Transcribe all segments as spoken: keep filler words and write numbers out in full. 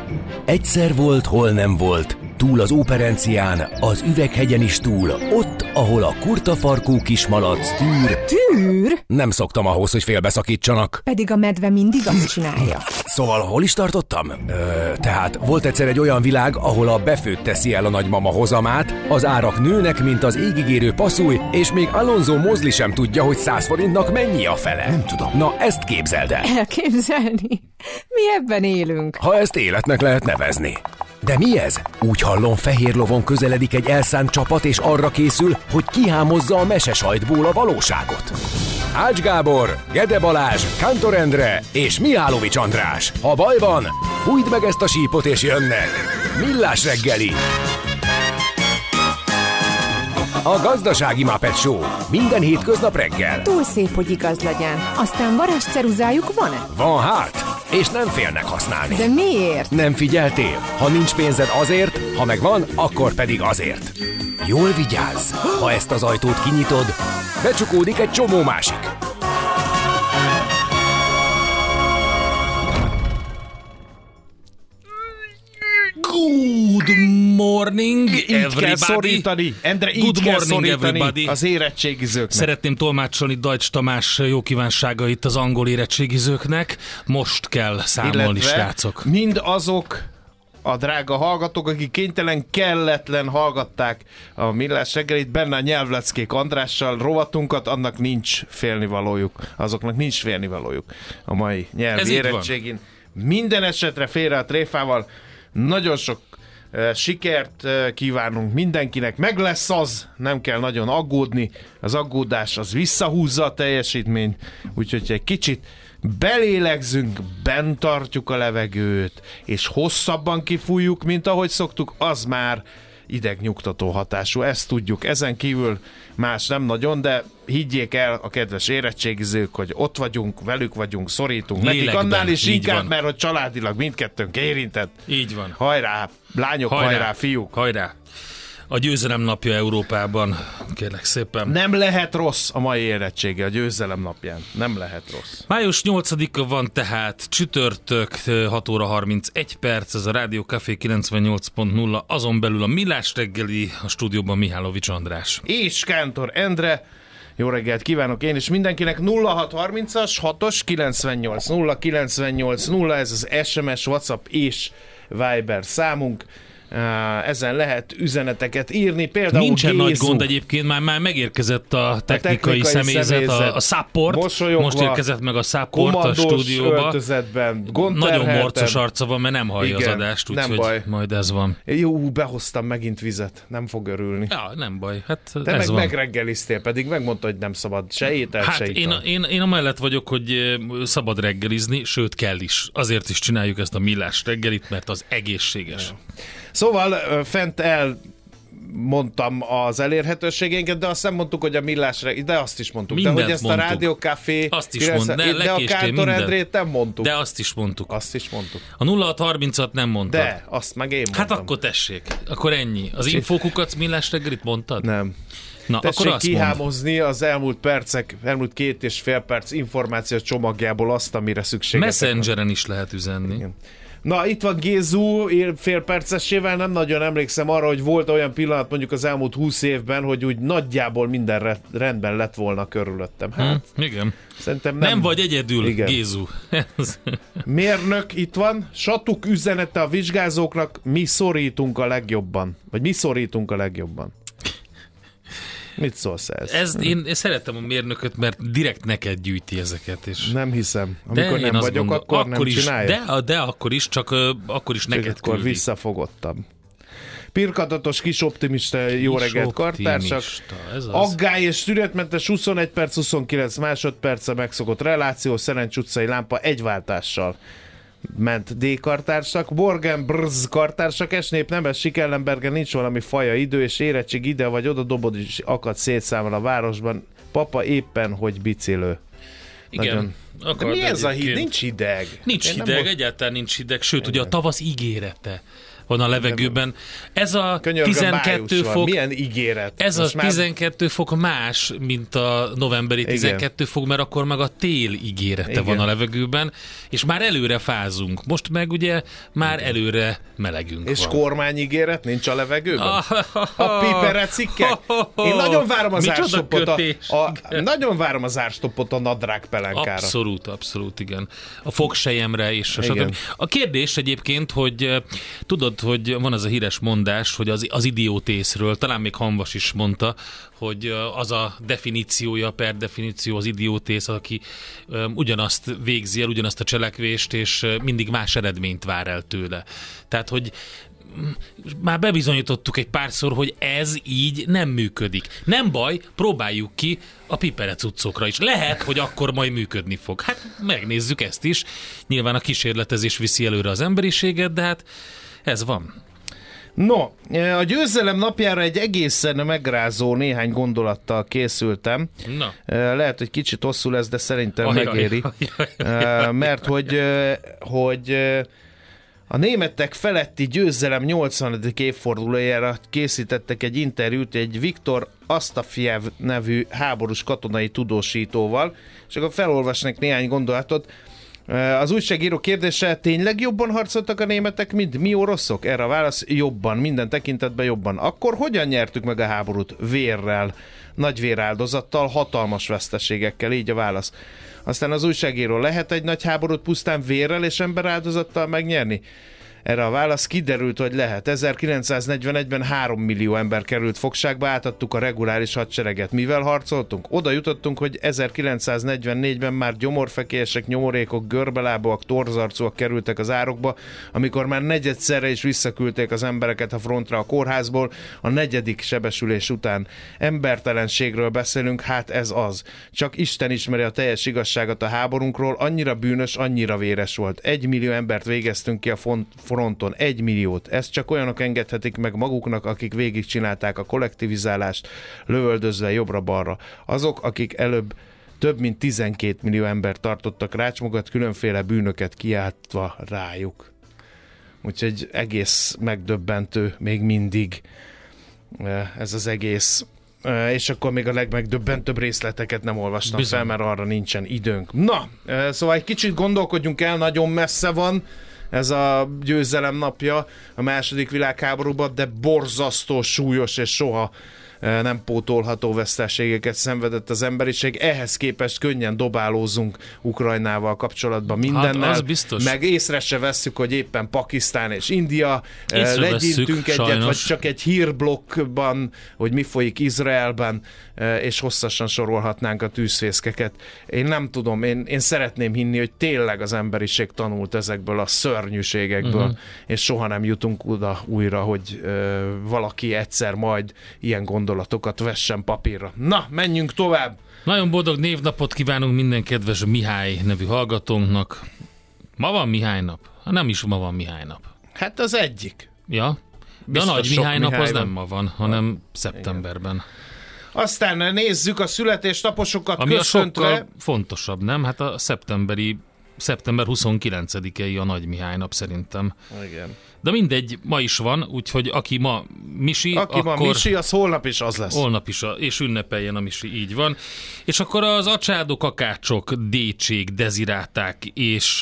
Egyszer volt, hol nem volt, túl az Óperencián, az Üveghegyen is túl, ott, ahol a kurtafarkú kismalac tűr. Tűr? Nem szoktam ahhoz, hogy félbeszakítsanak. Pedig a medve mindig azt csinálja. Szóval hol is tartottam? Ö, tehát volt egyszer egy olyan világ, ahol a befőtt teszi el a nagymama hozamát, az árak nőnek, mint az égigérő passzúj, és még Alonso Mosley sem tudja, hogy száz forintnak mennyi a fele. Nem tudom. Na, ezt képzeld el. Elképzelni? Mi ebben élünk. Ha ezt életnek lehet nevezni. De mi ez? Úgy hallom, fehér lovon közeledik egy elszánt csapat, és arra készül, hogy kihámozza a mesesajtból a valóságot. Ács Gábor, Gede Balázs, Kántor Endre és Mihálovics András. Ha baj van, fújd meg ezt a sípot és jönnek. Millás reggeli. A Gazdasági Muppet Show. Minden hétköznap reggel. Túl szép, hogy igaz legyen. Aztán varázsceruzájuk van-e? Van hát, és nem félnek használni. De miért? Nem figyeltél? Ha nincs pénzed azért, ha megvan, akkor pedig azért. Jól vigyázz! Ha ezt az ajtót kinyitod, becsukódik egy csomó másik. Good morning, így everybody. kell szorítani. Endre, így Good kell morning, szorítani everybody. az érettségizőknek. Szeretném tolmácsolni Dajcs Tamás jó kívánságait az angol érettségizőknek. Most kell számolni, Illetve srácok. mind azok a drága hallgatók, akik kénytelen, kelletlen hallgatták a Millás reggelit, benne a nyelvleckék Andrással rovatunkat, annak nincs félnivalójuk. Azoknak nincs félnivalójuk a mai nyelvi érettségin. Minden esetre félre a tréfával. Nagyon sok uh, sikert uh, kívánunk mindenkinek. Meg lesz az, nem kell nagyon aggódni. Az aggódás az visszahúzza a teljesítményt, úgyhogy egy kicsit belélegzünk, bent tartjuk a levegőt, és hosszabban kifújjuk, mint ahogy szoktuk, az már idegnyugtató hatású. Ezt tudjuk. Ezen kívül más nem nagyon, de higgyék el a kedves érettségizők, hogy ott vagyunk, velük vagyunk, szorítunk. Lélekben, nekik annál is inkább, van. mert hogy családilag mindkettőnk érintett. Így van. Hajrá, lányok, hajrá, hajrá fiúk. Hajrá. A győzelem napja Európában, kérlek szépen. Nem lehet rossz a mai érettsége a győzelem napján. Nem lehet rossz. május nyolcadika van tehát, csütörtök, hat óra harmincegy perc, ez a Rádió Café kilencvennyolc pont nulla, azon belül a Millás reggeli, a stúdióban Mihálovics András. És Kántor Endre. Jó reggelt kívánok én is mindenkinek. nulla hat harmincas hatos kilencvennyolc nulla kilencvennyolc nulla, ez az es em es, WhatsApp és Viber számunk. Ezen lehet üzeneteket írni, például Nincsen Gézu. Nagy gond egyébként, már, már megérkezett a technikai, a technikai személyzet, személyzet, a, a support, mosolyogva, most érkezett meg a support a komandós stúdióba. öltözetben, Nagyon morcos arca van, mert nem hallja Igen, az adást, nem úgyhogy baj. majd ez van. Jó, behoztam megint vizet, nem fog örülni. Ja, nem baj, hát Te ez meg van. megreggeliztél, pedig megmondta, hogy nem szabad se ételt, Hát se én, ital. én, én amellett vagyok, hogy eh, szabad reggelizni, sőt kell is. Azért is csináljuk ezt a Millás reggelit, mert az egészséges. Szóval ö, fent elmondtam az elérhetőségénket, de azt nem mondtuk, hogy a Millás reggeli, de azt is mondtuk. Mindent de hogy ezt mondtuk. a Rádió Café, Azt is mond, de de a lekéstél Kántor mindent. Endrét nem mondtuk. De azt is mondtuk. Azt is mondtuk. A nulla hat harmincat nem mondtad. De, azt meg én mondtam. Hát akkor tessék. Akkor ennyi. Az infókukat Millás reggelit mondtad? Nem. Na, Tessék akkor azt mondd. kihámozni az elmúlt percek, elmúlt két és fél perc információs csomagjából azt, amire szükségetek van. Messengeren is lehet üzenni. Igen. Na, itt van Gézu, fél percesével, nem nagyon emlékszem arra, hogy volt olyan pillanat mondjuk az elmúlt húsz évben, hogy úgy nagyjából minden re- rendben lett volna körülöttem. Hát, Hm, igen. szerintem nem. Nem vagy egyedül, Igen. Gézu. Mérnök itt van, Satuk üzenete a vizsgázóknak, mi szorítunk a legjobban. Vagy mi szorítunk a legjobban. Mit szólsz ez? Ez, én, én szeretem a mérnököt, mert direkt neked gyűjti ezeket. És... Nem hiszem. De Amikor én nem azt vagyok, gondol- akkor, akkor nem is, csinálja. De, de akkor is, csak uh, akkor is neked Akkor küldi. visszafogottam. Pirkadatos kis optimista, jó Kis reggelt, kartársak. optimista, ez az. Aggály és türetmentes huszonegy perc, huszonkilenc másodperce megszokott reláció, Szerencs utcai lámpa egy váltással ment D kartársak. Borgen Brz kartársak, Esnép Nemes Sikellenbergen nincs valami faja idő, és érettség ide vagy oda dobod, és akad szétszámol a városban. Papa éppen, hogy bicilő. Igen. Nagyon... De mi ez a híd? Nincs hideg. Nincs Én nem hideg, most- egyáltalán nincs hideg, sőt, ugye a tavasz ígérete van a levegőben. Ez a Könyörgöm, tizenkettő fok... Milyen ígéret. Ez most a már... tizenkettő fok más, mint a novemberi tizenkettő fok, mert akkor meg a tél ígérete Igen. van a levegőben, és már előre fázunk. Most meg ugye már Igen. előre melegünk És van. kormányígéret nincs a levegőben? A piperecikkek? Én nagyon várom az árstoppot a, a, nagyon várom az árstoppot a nadrág pelenkára. Abszolút, abszolút, igen. A fogsejemre és a stb. A kérdés egyébként, hogy tudod, hogy van az a híres mondás, hogy az, az idiótészről, talán még Hamvas is mondta, hogy az a definíciója, per definíció az idiótész, aki um, ugyanazt végzi el, ugyanazt a cselekvést, és mindig más eredményt vár el tőle. Tehát, hogy már bebizonyítottuk egy párszor, hogy ez így nem működik. Nem baj, próbáljuk ki a piperecuccokra is. Lehet, hogy akkor majd működni fog. Hát megnézzük ezt is. Nyilván a kísérletezés viszi előre az emberiséget, de hát ez van. No, a győzelem napjára egy egészen megrázó néhány gondolattal készültem. Na. Lehet, hogy kicsit hosszú lesz, de szerintem Ajaj, megéri. ajaj, ajaj. Mert hogy, hogy a németek feletti győzelem nyolcvanadik évfordulójára készítettek egy interjút egy Viktor Astafjev nevű háborús katonai tudósítóval, és akkor felolvasnék néhány gondolatot. Az újságíró kérdése, tényleg jobban harcoltak a németek, mint mi oroszok? Erre a válasz, jobban, minden tekintetben jobban. Akkor hogyan nyertük meg a háborút? Vérrel, nagy véráldozattal, hatalmas veszteségekkel, így a válasz. Aztán az újságíró, lehet egy nagy háborút pusztán vérrel és emberáldozattal megnyerni? Erre a válasz, kiderült, hogy lehet. ezerkilencszáznegyvenegyben három millió ember került fogságba, átadtuk a reguláris hadsereget. Mivel harcoltunk? Oda jutottunk, hogy ezerkilencszáznegyvennégyben már gyomorfekélyesek, nyomorékok, görbelábúak, torzarcúak kerültek az árokba, amikor már negyedszerre is visszaküldték az embereket a frontra a kórházból, a negyedik sebesülés után. Embertelenségről beszélünk, hát ez az. Csak Isten ismeri a teljes igazságot a háborunkról, annyira bűnös, annyira véres volt. Egy millió embert végeztünk ki a font fronton, egy milliót. Ezt csak olyanok engedhetik meg maguknak, akik végigcsinálták a kollektivizálást, lövöldözve jobbra-balra. Azok, akik előbb több mint tizenkét millió ember tartottak rácsmogat, különféle bűnöket kiáltva rájuk. Úgyhogy egész megdöbbentő még mindig ez az egész. És akkor még a legmegdöbbentőbb részleteket nem olvastam Bizony. fel, mert arra nincsen időnk. Na, szóval egy kicsit gondolkodjunk el, nagyon messze van ez a győzelem napja a második világháborúban, de borzasztó súlyos és soha nem pótolható veszteségeket szenvedett az emberiség. Ehhez képest könnyen dobálózunk Ukrajnával kapcsolatban mindennel. Hát biztos. Meg észre se vesszük, hogy éppen Pakisztán és India legyintünk egyet, sajnos. Vagy csak egy hírblokkban, hogy mi folyik Izraelben, és hosszasan sorolhatnánk a tűzfészkeket. Én nem tudom, én, én szeretném hinni, hogy tényleg az emberiség tanult ezekből a szörnyűségekből, uh-huh. és soha nem jutunk oda újra, hogy ö, valaki egyszer majd ilyen gondolatokat vessen papírra. Na, menjünk tovább! Nagyon boldog névnapot kívánunk minden kedves Mihály nevű hallgatónknak. Ma van Mihály nap? Ha nem is ma van Mihály nap. Hát az egyik. Ja, de Biztos a nagy Mihály nap Mihály az van. nem ma van, hanem Igen. szeptemberben. Aztán nézzük a születésnaposokat Ami köszöntve. a sokkal fontosabb, nem? Hát a szeptemberi, szeptember huszonkilencedikei a nagy Mihály nap szerintem. Igen. De mindegy, ma is van, úgyhogy aki ma Misi, Aki akkor... ma Misi, az holnap is az lesz. Holnap is, a, és ünnepeljen a Misi, így van. És akkor az acsádok, akácsok, décsék, deziráták és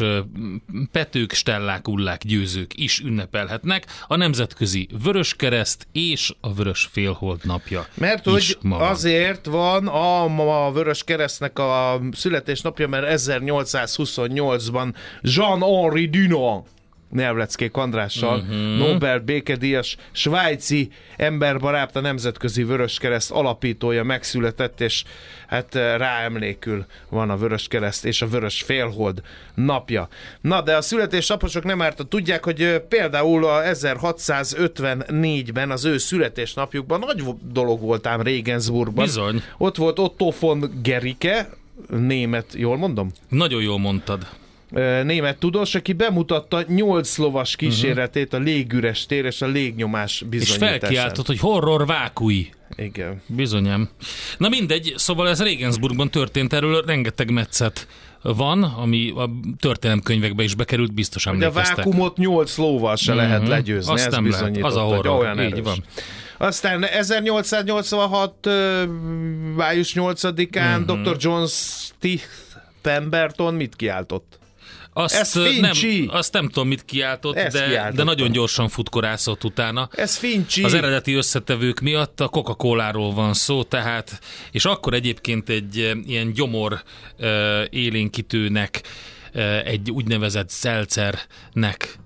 petők, stellák, ullák, győzők is ünnepelhetnek. A Nemzetközi Vöröskereszt és a Vörös Félhold napja. Mert hogy azért van a, ma a Vöröskeresztnek a születésnapja, mert ezernyolcszázhuszonnyolcban Jean-Henri Dunant Nyelvleckék Andrással, uh-huh. Nobel békedíjas svájci emberbarát, a Nemzetközi Vöröskereszt alapítója megszületett, és hát ráemlékül van a Vöröskereszt és a Vörös Félhold napja. Na, de a születésnaposok nem árt, tudják, hogy például a ezerhatszázötvennégyben az ő születésnapjukban nagy dolog volt ám Regensburgban. Bizony. Ott volt Otto von Gericke, német, jól mondom? Nagyon jól mondtad. német tudós, aki bemutatta nyolc lovas kíséretét a légüres tér és a légnyomás bizonyításán. És felkiáltott, hogy horror vákui. Igen. Bizonyám. Na mindegy, szóval ez Regensburgban történt, erről rengeteg metszet van, ami a történelemkönyvekbe is bekerült, biztos emlékeztek. De a vákumot nyolc lóval se mm-hmm. lehet legyőzni, azt ez bizonyított, az a horror, olyan így erős. van. Aztán ezernyolcszáznyolcvanhat május nyolcadikán mm-hmm. doktor John Stith Pemberton mit kiáltott? Azt nem, azt nem tudom, mit kiáltott, de, de nagyon gyorsan futkorászott utána. Ez Finchy. Az eredeti összetevők miatt a Coca-Coláról van szó, tehát, és akkor egyébként egy ilyen gyomor uh, élénkítőnek, uh, egy úgynevezett seltzernek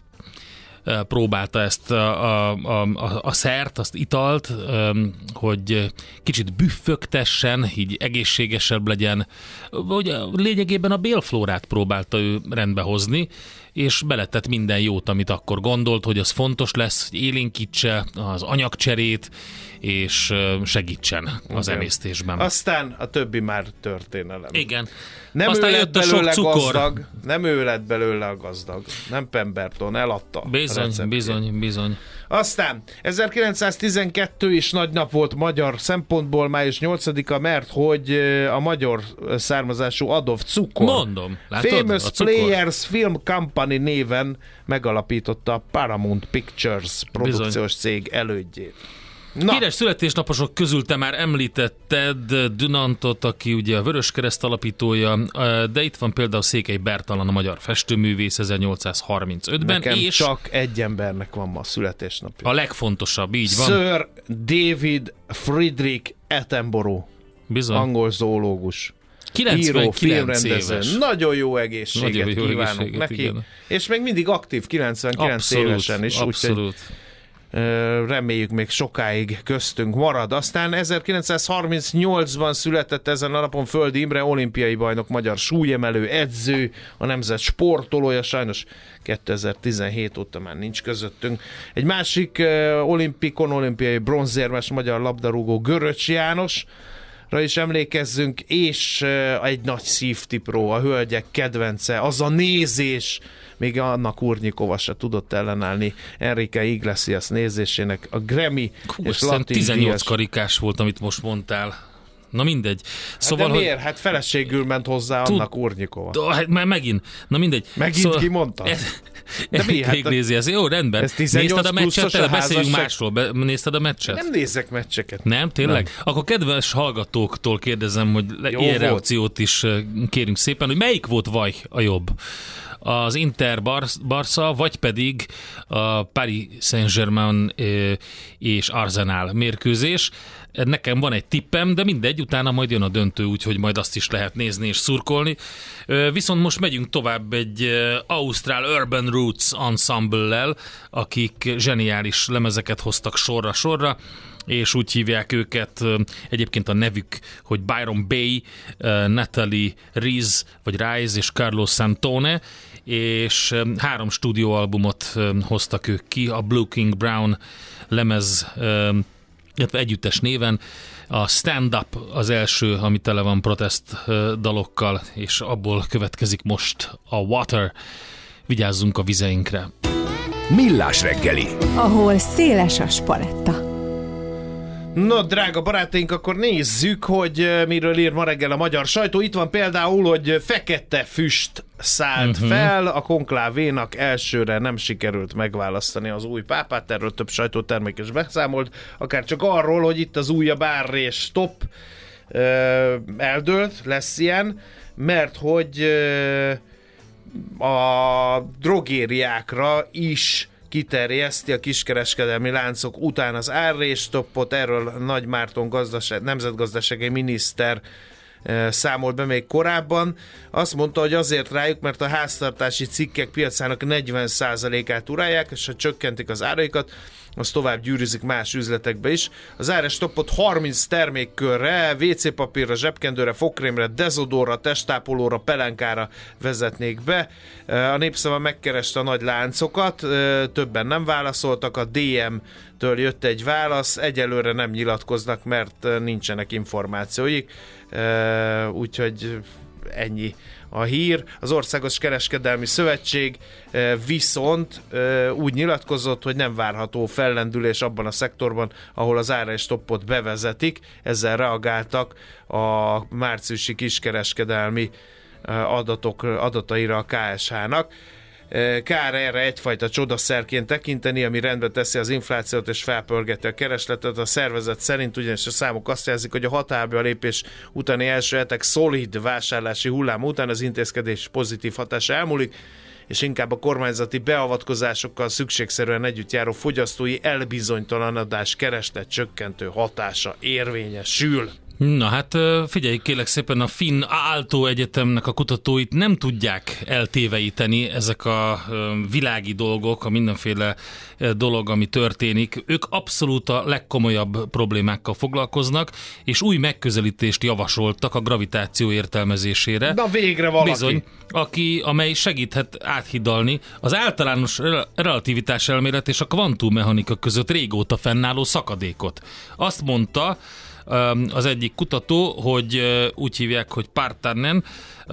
próbálta ezt a, a, a, a szert, azt italt, hogy kicsit büffögtessen, így egészségesebb legyen. Ugye lényegében a bélflórát próbálta ő rendbehozni, és beletett minden jót, amit akkor gondolt, hogy az fontos lesz, hogy élénkítse az anyagcserét, és segítsen az okay. emésztésben. Aztán a többi már történelem. Igen. Nem Aztán ő lett belőle gazdag, nem ő lett belőle a gazdag, nem Pemberton, eladta. Bizony, bizony, bizony. Aztán ezerkilencszáztizenkettő is nagy nap volt magyar szempontból, május nyolcadika, mert hogy a magyar származású Adolf Cukor, mondom, látod? Famous Players Film Company néven megalapította a Paramount Pictures produkciós bizony. Cég elődjét. Na. Híres születésnaposok közül te már említetted Dunantot, aki ugye a Vöröskereszt alapítója, de itt van például Székely Bertalan, a magyar festőművész ezernyolcszázharmincötben. Nekem és csak egy embernek van ma a születésnapja. A legfontosabb, így van. Sir David Friedrich Attenborough, bizony. Angol zoológus. Író, filmrendező. Éves. Nagyon jó egészséget Nagyon jó kívánunk egészséget, neki. Igen. És még mindig aktív, kilencvenkilenc abszolút, évesen is. Abszolút. Úgyhogy reméljük még sokáig köztünk marad. Aztán ezerkilencszázharmincnyolcban született ezen a napon Földi Imre, olimpiai bajnok, magyar súlyemelő, edző, a nemzet sportolója, sajnos kétezer-tizenhét óta már nincs közöttünk. Egy másik uh, olimpikon, olimpiai bronzérmes magyar labdarúgó, Göröcs János, is emlékezzünk, és uh, egy nagy szívtipró, a hölgyek kedvence, az a nézés, még Anna Kurnyikova se tudott ellenállni Enrique Iglesias nézésének, a Grammy Hú, és Latin tizennyolc díjas. Karikás volt, amit most mondtál. Na mindegy. Hát szóval, de miért? hogy... Hát feleségül ment hozzá Tud... Anna Kurnyikova. De, hát már megint. Na mindegy. Megint szóval... ki mondta? De mi? Hát Iglesias. Jó, rendben. Nézted a meccset? A Beszéljünk másról. Be... Nézted a meccset? Nem nézek meccseket. Nem? Tényleg? Nem. Akkor kedves hallgatóktól kérdezem, hogy jó ilyen volt. Reakciót is kérünk szépen, hogy melyik volt vaj a jobb? Az Inter Barca, vagy pedig a Paris Saint-Germain és Arsenal mérkőzés. Nekem van egy tippem, de mindegy, utána majd jön a döntő, úgyhogy majd azt is lehet nézni és szurkolni. Viszont most megyünk tovább egy Ausztrál Urban Roots Ensemble-lel, akik zseniális lemezeket hoztak sorra-sorra, és úgy hívják őket, egyébként a nevük, hogy Byron Bay, Natalie Riz, vagy Rise és Carlos Santone, és három stúdióalbumot hoztak ők ki, a Blue King Brown lemez, illetve együttes néven. A Stand Up az első, ami tele van protest dalokkal, és abból következik most a Water. Vigyázzunk a vizeinkre. Millás reggeli, ahol széles a spaletta. No, drága barátaink, akkor nézzük, hogy miről ír ma reggel a magyar sajtó. Itt van például, hogy fekete füst szállt uh-huh. fel, a konklávénak elsőre nem sikerült megválasztani az új pápát, erről több sajtótermék is beszámolt, akár csak arról, hogy itt az újabb árrés top eldőlt, lesz ilyen, mert hogy a drogériákra is kiterjeszti a kiskereskedelmi láncok után az árréstoppot, erről Nagy Márton gazdaság, nemzetgazdasági miniszter e, számolt be még korábban. Azt mondta, hogy azért rájuk, mert a háztartási cikkek piacának negyven százalékát urálják, és ha csökkentik az áraikat, az tovább gyűrűzik más üzletekbe is. Az árrestoppot harminc termékkörre, vé cé papírra, zsebkendőre, fogkrémre, dezodorra, testápolóra, pelenkára vezetnék be. A Népszava megkereste a nagy láncokat, többen nem válaszoltak, a dé em-től jött egy válasz, egyelőre nem nyilatkoznak, mert nincsenek információik, úgyhogy ennyi a hír. Az Országos Kereskedelmi Szövetség viszont úgy nyilatkozott, hogy nem várható fellendülés abban a szektorban, ahol az árstoppot bevezetik. Ezzel reagáltak a márciusi kiskereskedelmi adatok, adataira a ká es há-nak. Kár erre egyfajta csodaszerként tekinteni, ami rendbe teszi az inflációt és felpörgeti a keresletet. A szervezet szerint ugyanis a számok azt jelzik, hogy a hatályba lépés utáni első hetek szolid vásárlási hullám után az intézkedés pozitív hatása elmúlik, és inkább a kormányzati beavatkozásokkal szükségszerűen együtt járó fogyasztói elbizonytalanodás kereslet csökkentő hatása érvényesül. Na hát figyelj, kérlek szépen, a Finn Aalto Egyetemnek a kutatóit nem tudják eltéveíteni ezek a világi dolgok, a mindenféle dolog, ami történik. Ők abszolút a legkomolyabb problémákkal foglalkoznak, és új megközelítést javasoltak a gravitáció értelmezésére. Na végre valaki! Bizony, aki, amely segíthet áthidalni az általános relativitás elmélet és a kvantummechanika között régóta fennálló szakadékot. Azt mondta az egyik kutató, hogy úgy hívják, hogy Partanen,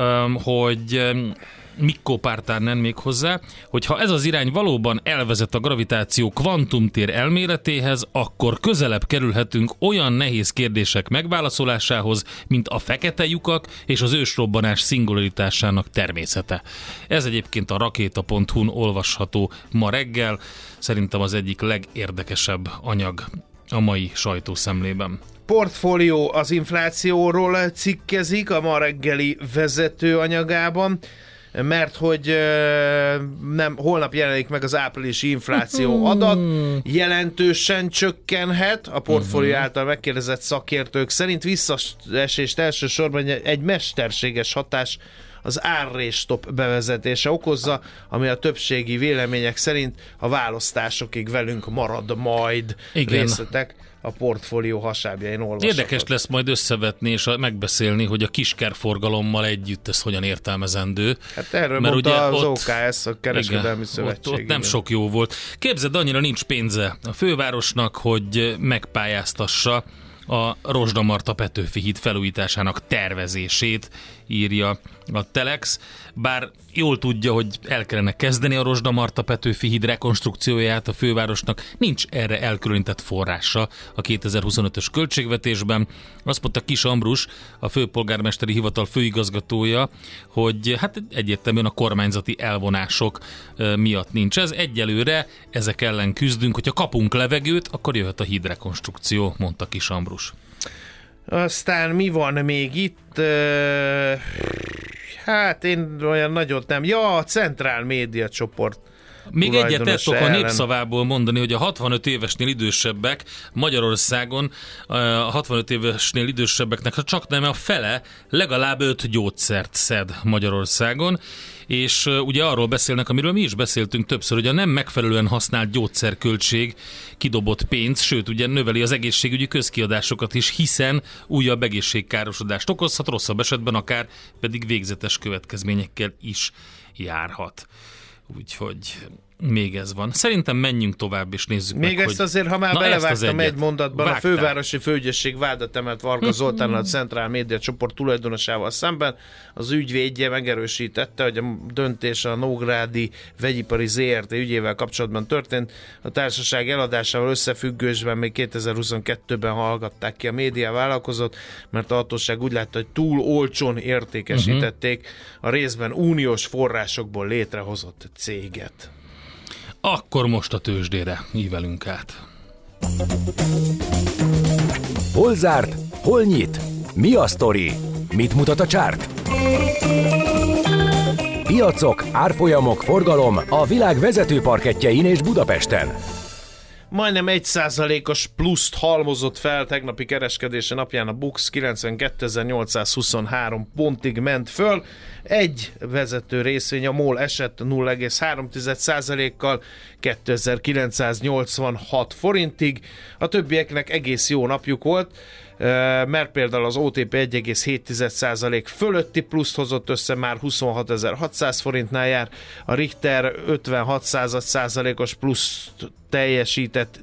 hogy Mikko Partanen még hozzá, hogy ha ez az irány valóban elvezet a gravitáció kvantumtér elméletéhez, akkor közelebb kerülhetünk olyan nehéz kérdések megválaszolásához, mint a fekete lyukak és az ősrobbanás szingularitásának természete. Ez egyébként a rakéta pont hu-n olvasható ma reggel, szerintem az egyik legérdekesebb anyag a mai sajtószemlében. Portfólió az inflációról cikkezik a ma reggeli vezetőanyagában, mert hogy nem, holnap jelenik meg az áprilisi infláció adat, jelentősen csökkenhet, a portfólió által megkérdezett szakértők szerint visszaesést elsősorban egy mesterséges hatás az árrésstop bevezetése okozza, ami a többségi vélemények szerint a választásokig velünk marad majd. Igen. Részletek a portfólió hasábjain olvasható. Érdekes lesz majd összevetni és megbeszélni, hogy a kiskerforgalommal együtt ez hogyan értelmezendő. Hát erről mert mondta ugye az ott, o ká es, a Kereskedelmi igen, Szövetség. Ott, ott nem sok jó volt. Képzeld, annyira nincs pénze a fővárosnak, hogy megpályáztassa a Rozsda-Marta Petőfi híd felújításának tervezését, írja a Telex. Bár jól tudja, hogy el kellene kezdeni a Rozsda-Marta Petőfi híd rekonstrukcióját a fővárosnak, nincs erre elkülönített forrása a kétezer-huszonötös költségvetésben. Azt mondta Kis Ambrus, a főpolgármesteri hivatal főigazgatója, hogy hát egyértelműen a kormányzati elvonások miatt nincs ez. Egyelőre ezek ellen küzdünk, hogyha kapunk levegőt, akkor jöhet a híd rekonstrukció, mondta Kis Ambrus. Aztán mi van még itt? Hát én olyan nagyot nem. Ja, a Centrál Média csoport. Még egyet tettok a Népszavából mondani, hogy a hatvanöt évesnél idősebbek Magyarországon, a hatvanöt évesnél idősebbeknek csak nem a fele legalább öt gyógyszert szed Magyarországon, és ugye arról beszélnek, amiről mi is beszéltünk többször, hogy a nem megfelelően használt gyógyszerköltség kidobott pénz, sőt ugye növeli az egészségügyi közkiadásokat is, hiszen újabb egészségkárosodást okozhat, rosszabb esetben akár pedig végzetes következményekkel is járhat. Úgyhogy még ez van. Szerintem menjünk tovább és nézzük még meg, ezt hogy... azért, ha már Na, belevágtam egy mondatban, Vágtál. A fővárosi főügyészség vádat emelt Varga Zoltánnal a Centrál Média csoport tulajdonosával szemben. Az ügyvédje megerősítette, hogy a döntés a Nógrádi Vegyipari zé er té ügyével kapcsolatban történt. A társaság eladásával összefüggésben még kétezer-huszonkettőben hallgatták ki a média vállalkozót, mert a hatóság úgy látta, hogy túl olcsón értékesítették a részben uniós forrásokból létrehozott céget. Akkor most a tőzsdére ívelünk át. Hol zárt? Hol nyit? Mi a sztori? Mit mutat a csárt? Piacok, árfolyamok, forgalom a világ vezető parkettjein és Budapesten. Majdnem egy százalékos pluszt halmozott fel tegnapi kereskedése napján a BUX, kilencvenkétezer-nyolcszázhuszonhárom pontig ment föl. Egy vezető részvény, a MOL esett nulla egész három százalékkal kétezer-kilencszáznyolcvanhat forintig. A többieknek egész jó napjuk volt, mert például az o té pé egy egész hét százalék fölötti pluszt hozott össze, már huszonhatezer-hatszáz forintnál jár, a Richter ötvenhat százalékos pluszt teljesített,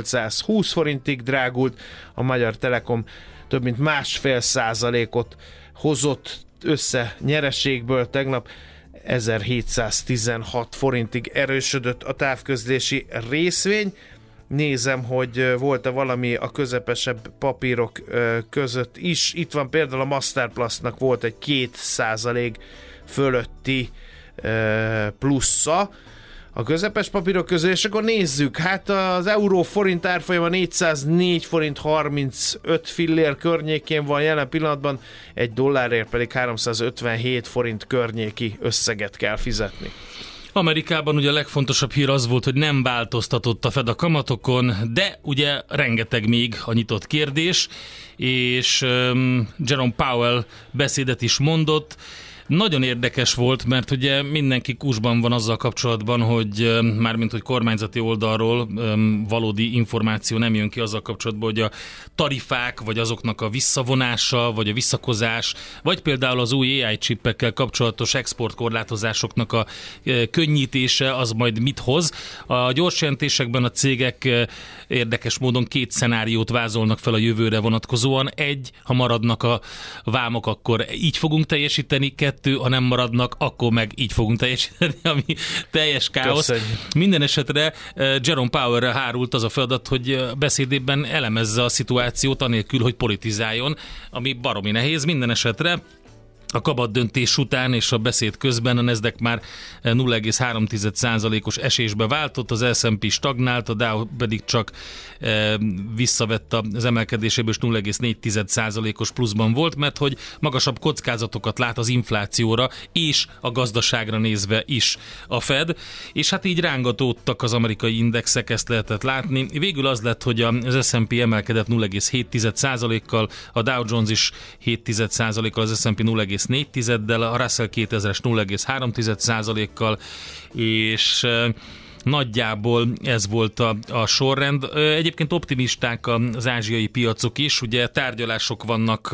tízezer-nyolcszázhúsz forintig drágult, a Magyar Telekom több mint másfél százalékot hozott össze nyereségből tegnap ezerhétszáztizenhat forintig erősödött a távközlési részvény. Nézem, hogy volt-e valami a közepesebb papírok között is. Itt van például a Masterplastnak volt egy két százalék fölötti plusza a közepes papírok közül, és akkor nézzük, hát az euró-forint árfolyama négyszáznégy forint harmincöt fillér környékén van jelen pillanatban, egy dollárért pedig háromszázötvenhét forint környéki összeget kell fizetni. Amerikában ugye a legfontosabb hír az volt, hogy nem változtatott a Fed a kamatokon, de ugye rengeteg még a nyitott kérdés, és um, Jerome Powell beszédet is mondott. Nagyon érdekes volt, mert ugye mindenki kúsban van azzal kapcsolatban, hogy mármint, hogy kormányzati oldalról valódi információ nem jön ki azzal kapcsolatban, hogy a tarifák, vagy azoknak a visszavonása, vagy a visszakozás, vagy például az új á i csippekkel kapcsolatos exportkorlátozásoknak a könnyítése, az majd mit hoz. A gyors jelentésekben a cégek érdekes módon két szenáriót vázolnak fel a jövőre vonatkozóan. Egy, ha maradnak a vámok, akkor így fogunk teljesíteni, kettő, ha nem maradnak, akkor meg így fogunk teljesíteni, ami teljes káosz. Köszönjük. Minden esetre Jerome Powellre hárult az a feladat, hogy beszédében elemezze a szituációt, anélkül, hogy politizáljon, ami baromi nehéz. Minden esetre a kamat döntés után és a beszéd közben a Nasdaq már nulla egész három százalékos esésbe váltott, az es and pé stagnált, a Dow pedig csak e, visszavett az emelkedéséből, és nulla egész négy százalékos pluszban volt, mert hogy magasabb kockázatokat lát az inflációra és a gazdaságra nézve is a Fed, és hát így rángatódtak az amerikai indexek, ezt lehetett látni. Végül az lett, hogy az es and pé emelkedett nulla egész hét százalékkal, a Dow Jones is hét százalékkal, az es and pé nulla egész négy tizeddel, a Russell kétezres nulla egész három százalékkal, és nagyjából ez volt a, a sorrend. Egyébként optimisták az ázsiai piacok is, ugye tárgyalások vannak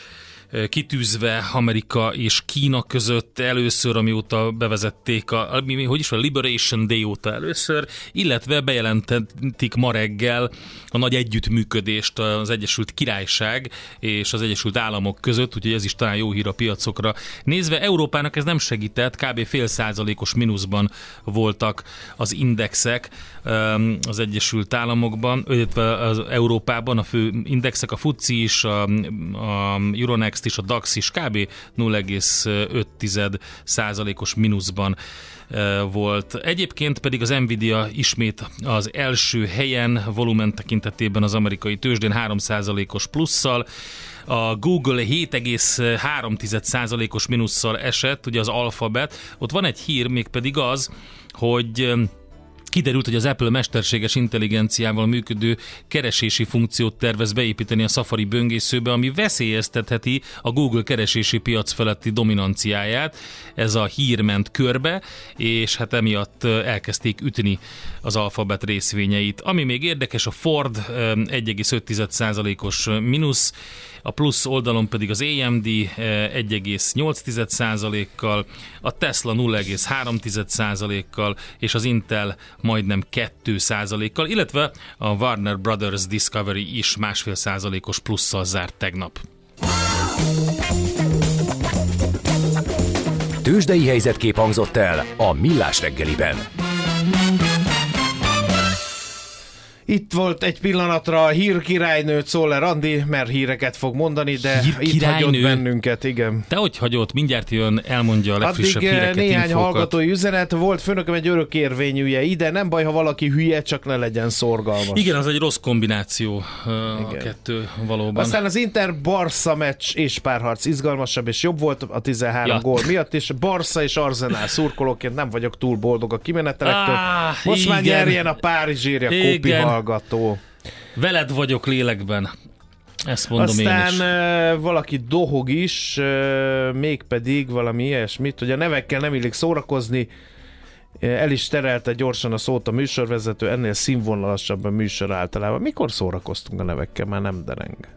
kitűzve Amerika és Kína között először, amióta bevezették a, a hogy is a Liberation Day óta először, illetve bejelentették ma reggel a nagy együttműködést az Egyesült Királyság és az Egyesült Államok között, úgyhogy ez is talán jó hír a piacokra nézve. Európának ez nem segített, kb. Fél százalékos mínuszban voltak az indexek az Egyesült Államokban, illetve az Európában a fő indexek, a FTSE is, a, a Euronext és a DAX is kb. nulla egész öt százalékos mínuszban volt. Egyébként pedig az Nvidia ismét az első helyen volumen tekintetében az amerikai tőzsdén három százalékos plusszal, a Google hét egész három százalékos mínusszal esett, ugye az Alphabet. Ott van egy hír, mégpedig az, hogy kiderült, hogy az Apple mesterséges intelligenciával működő keresési funkciót tervez beépíteni a Safari böngészőbe, ami veszélyeztetheti a Google keresési piac feletti dominanciáját. Ez a hír ment körbe, és hát emiatt elkezdték ütni az Alphabet részvényeit. Ami még érdekes, a Ford egy egész öt százalékos mínusz, a plusz oldalon pedig az á em dé egy egész nyolc százalékkal, a Tesla nulla egész három százalékkal, és az Intel majdnem két százalékkal, illetve a Warner Brothers Discovery is másfél százalékos plusszal zárt tegnap. Tőzsdei helyzetkép hangzott el a Millás reggeliben. Itt volt egy pillanatra a hírkirálynő Czoller Andi, mert híreket fog mondani, de itt hagyott bennünket, igen. Te hogy hagyott? Mindjárt jön, elmondja a legfrissebb Addig híreket, néhány infókat. hallgatói üzenet, volt főnököm egy örökérvényűje ide, nem baj, ha valaki hülye, csak ne legyen szorgalmas. Igen, az egy rossz kombináció a kettő valóban. Aztán az Inter Barca meccs és párharc izgalmasabb és jobb volt a tizenhárom ja. gól miatt, és Barca és Arsenal szurkolóként nem vagyok túl boldog a kimenetelektől. Ah, Most igen. már nyerjen a Párizs, írja Kópi hallgató. Veled vagyok lélekben. Ezt mondom Aztán én is. Uh, valaki dohog is, uh, mégpedig valami ilyesmit, hogy a nevekkel nem illik szórakozni. El is terelte gyorsan a szót a műsorvezető, ennél színvonalasabb a műsor általában. Mikor szórakoztunk a nevekkel? Már nem dereng.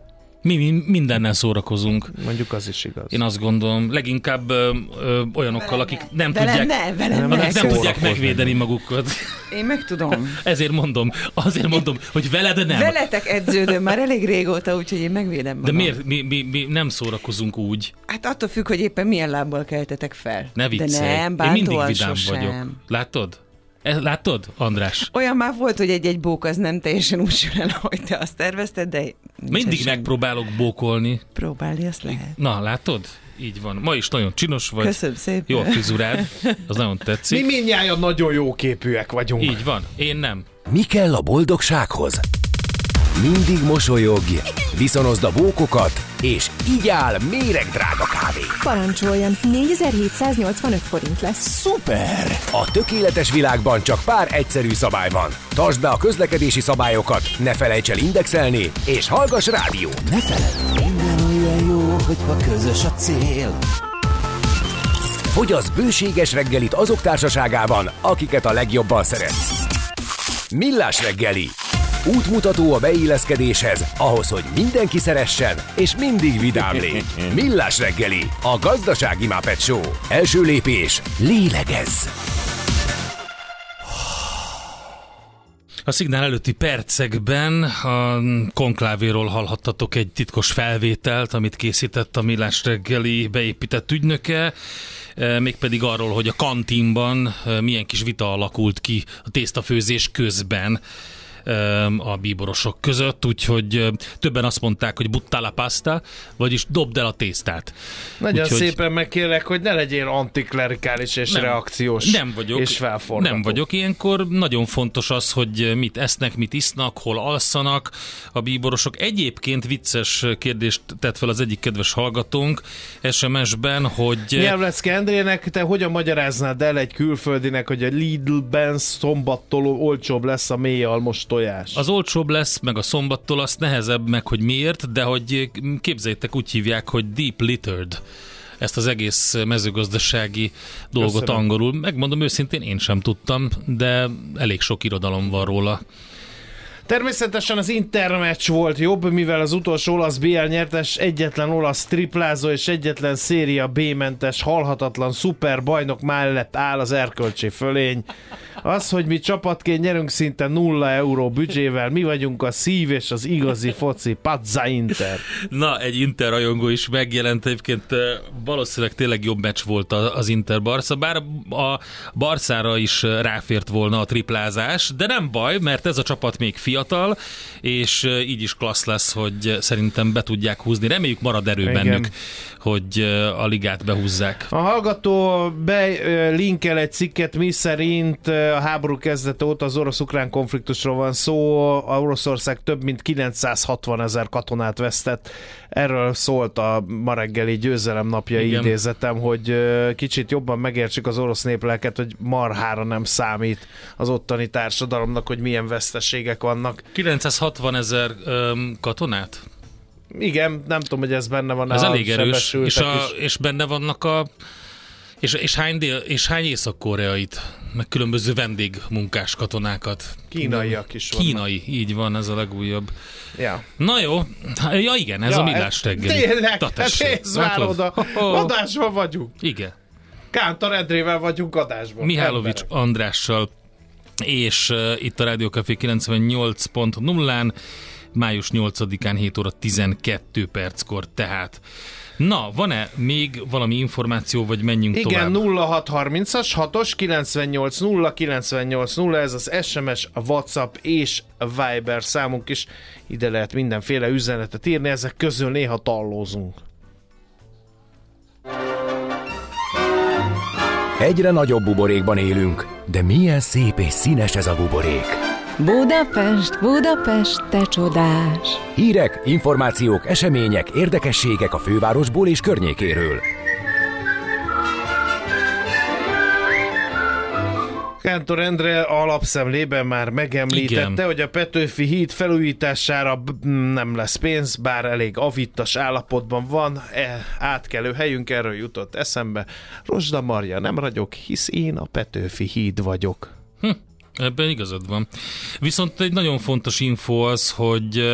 Mi, mi mindennel szórakozunk. Mondjuk az is igaz. Én azt gondolom, leginkább ö, ö, olyanokkal, akik nem Velem tudják, ne, velem akik ne. nem tudják megvédeni magukat. Én meg tudom. Ezért mondom, azért mondom, hogy veled nem. Veletek edződöm már elég régóta, úgyhogy én megvédem magam. De miért mi, mi, mi nem szórakozunk úgy? Hát attól függ, hogy éppen milyen lábbal keltetek fel. Ne viccelj. De nem, Én mindig bántóan vidám sosem. vagyok. Látod? E, látod, András? Olyan már volt, hogy egy-egy bók az nem teljesen úgy jön el, ahogy te azt tervezted, de... Mindig sem. megpróbálok bókolni. Próbálni, azt lehet. Na, látod? Így van. Ma is nagyon csinos vagy. Köszönöm szépen. Jó a frizurád. Az nagyon tetszik. Mi mindnyájan nagyon jó képűek vagyunk. Így van. Én nem. Mi kell a boldogsághoz? Mindig mosolyogj, viszonozd a bókokat, és így áll méregdrága kávé. Parancsoljon, négyezer-hétszáznyolcvanöt forint lesz. Szuper! A tökéletes világban csak pár egyszerű szabály van. Tartsd be a közlekedési szabályokat, ne felejts el indexelni, és hallgass rádiót. Ne feledd, minden olyan jó, hogyha közös a cél. Fogyasz bőséges reggelit azok társaságában, akiket a legjobban szeretsz. Millás reggeli. Útmutató a beilleszkedéshez, ahhoz, hogy mindenki szeressen, és mindig vidám légy. Millás reggeli, a gazdasági Muppet Show. Első lépés, lélegezz! A szignál előtti percekben a konklávéról hallhattatok egy titkos felvételt, amit készített a Millás reggeli beépített ügynöke, mégpedig arról, hogy a kantinban milyen kis vita alakult ki a tésztafőzés közben a bíborosok között, úgyhogy többen azt mondták, hogy butta la pasta, vagyis dobd el a tésztát. Nagyon úgyhogy szépen megkérlek, hogy ne legyél antiklerikális és nem, reakciós nem vagyok, és felforgató. Nem vagyok. Ilyenkor nagyon fontos az, hogy mit esznek, mit isznak, hol alszanak a bíborosok. Egyébként vicces kérdést tett fel az egyik kedves hallgatónk es em es-ben, hogy... Nyelvlecke Endrének, te hogyan magyaráznád el egy külföldinek, hogy a Lidl-ben szombattól olcsóbb lesz a mély almos tojás? Az olcsóbb lesz, meg a szombattól azt nehezebb meg, hogy miért, de hogy képzeljétek, úgy hívják, hogy deep littered ezt az egész mezőgazdasági dolgot Köszönöm. angolul. Megmondom őszintén, én sem tudtam, de elég sok irodalom van róla. Természetesen az Intermeccs volt jobb, mivel az utolsó olasz bé el nyertes, egyetlen olasz triplázó és egyetlen széria B-mentes halhatatlan szuperbajnok mellett áll az erkölcsi fölény. Az, hogy mi csapatként nyerünk szinte nulla euró büdzsével, mi vagyunk a szív és az igazi foci, Pazza Inter. Na, egy Inter rajongó is megjelent, egyébként valószínűleg tényleg jobb meccs volt az Inter-Barca, bár a Barszára is ráfért volna a triplázás, de nem baj, mert ez a csapat még fiatal, és így is klassz lesz, hogy szerintem be tudják húzni. Reméljük marad erő Igen. bennük, hogy a ligát behúzzák. A hallgató belinkel egy cikket, mi szerint a háború kezdete óta az orosz-ukrán konfliktusról van szó, a Oroszország több mint kilencszázhatvan ezer katonát vesztett. Erről szólt a ma reggeli győzelem napjai Igen. idézetem, hogy kicsit jobban megértsük az orosz néplelket, hogy marhára nem számít az ottani társadalomnak, hogy milyen veszteségek vannak. kilencszázhatvan ezer um, katonát? Igen, nem tudom, hogy ez benne van. Ez a elég erős, és, a, is. és benne vannak a és, és, hány, dél, és hány észak-koreait, meg különböző vendégmunkás katonákat. Kínaiak is vannak. Kínai, így van, ez a legújabb. Ja. Na jó, ja igen, ez Ja, a Millás reggeli. Tényleg, Na, hát tessék, nézd már látod? oda, Oh. adásban vagyunk. Igen. Kántor Endrével vagyunk adásban. Mihálovics Emberek. Andrással, és uh, itt a Rádió Café kilencvennyolc pont nullán, május nyolcadikán hét óra tizenkét perckor tehát. Na, van-e még valami információ, vagy menjünk Igen, tovább? nulla hat harmincas hatos kilencvennyolc nulla kilencvennyolc nulla, ez az es em es, a WhatsApp és a Viber számunk is. Ide lehet mindenféle üzenetet írni, ezek közül néha tallózunk. Egyre nagyobb buborékban élünk, de milyen szép és színes ez a buborék. Budapest, Budapest, te csodás! Hírek, információk, események, érdekességek a fővárosból és környékéről. Kántor Endre alapszemlében már megemlítette, Igen. hogy a Petőfi híd felújítására b- nem lesz pénz, bár elég avittas állapotban van. E, átkelő helyünk, erről jutott eszembe. Rozsda Marja, nem ragyog, hisz én a Petőfi híd vagyok. Hm. Ebben igazad van. Viszont egy nagyon fontos info az, hogy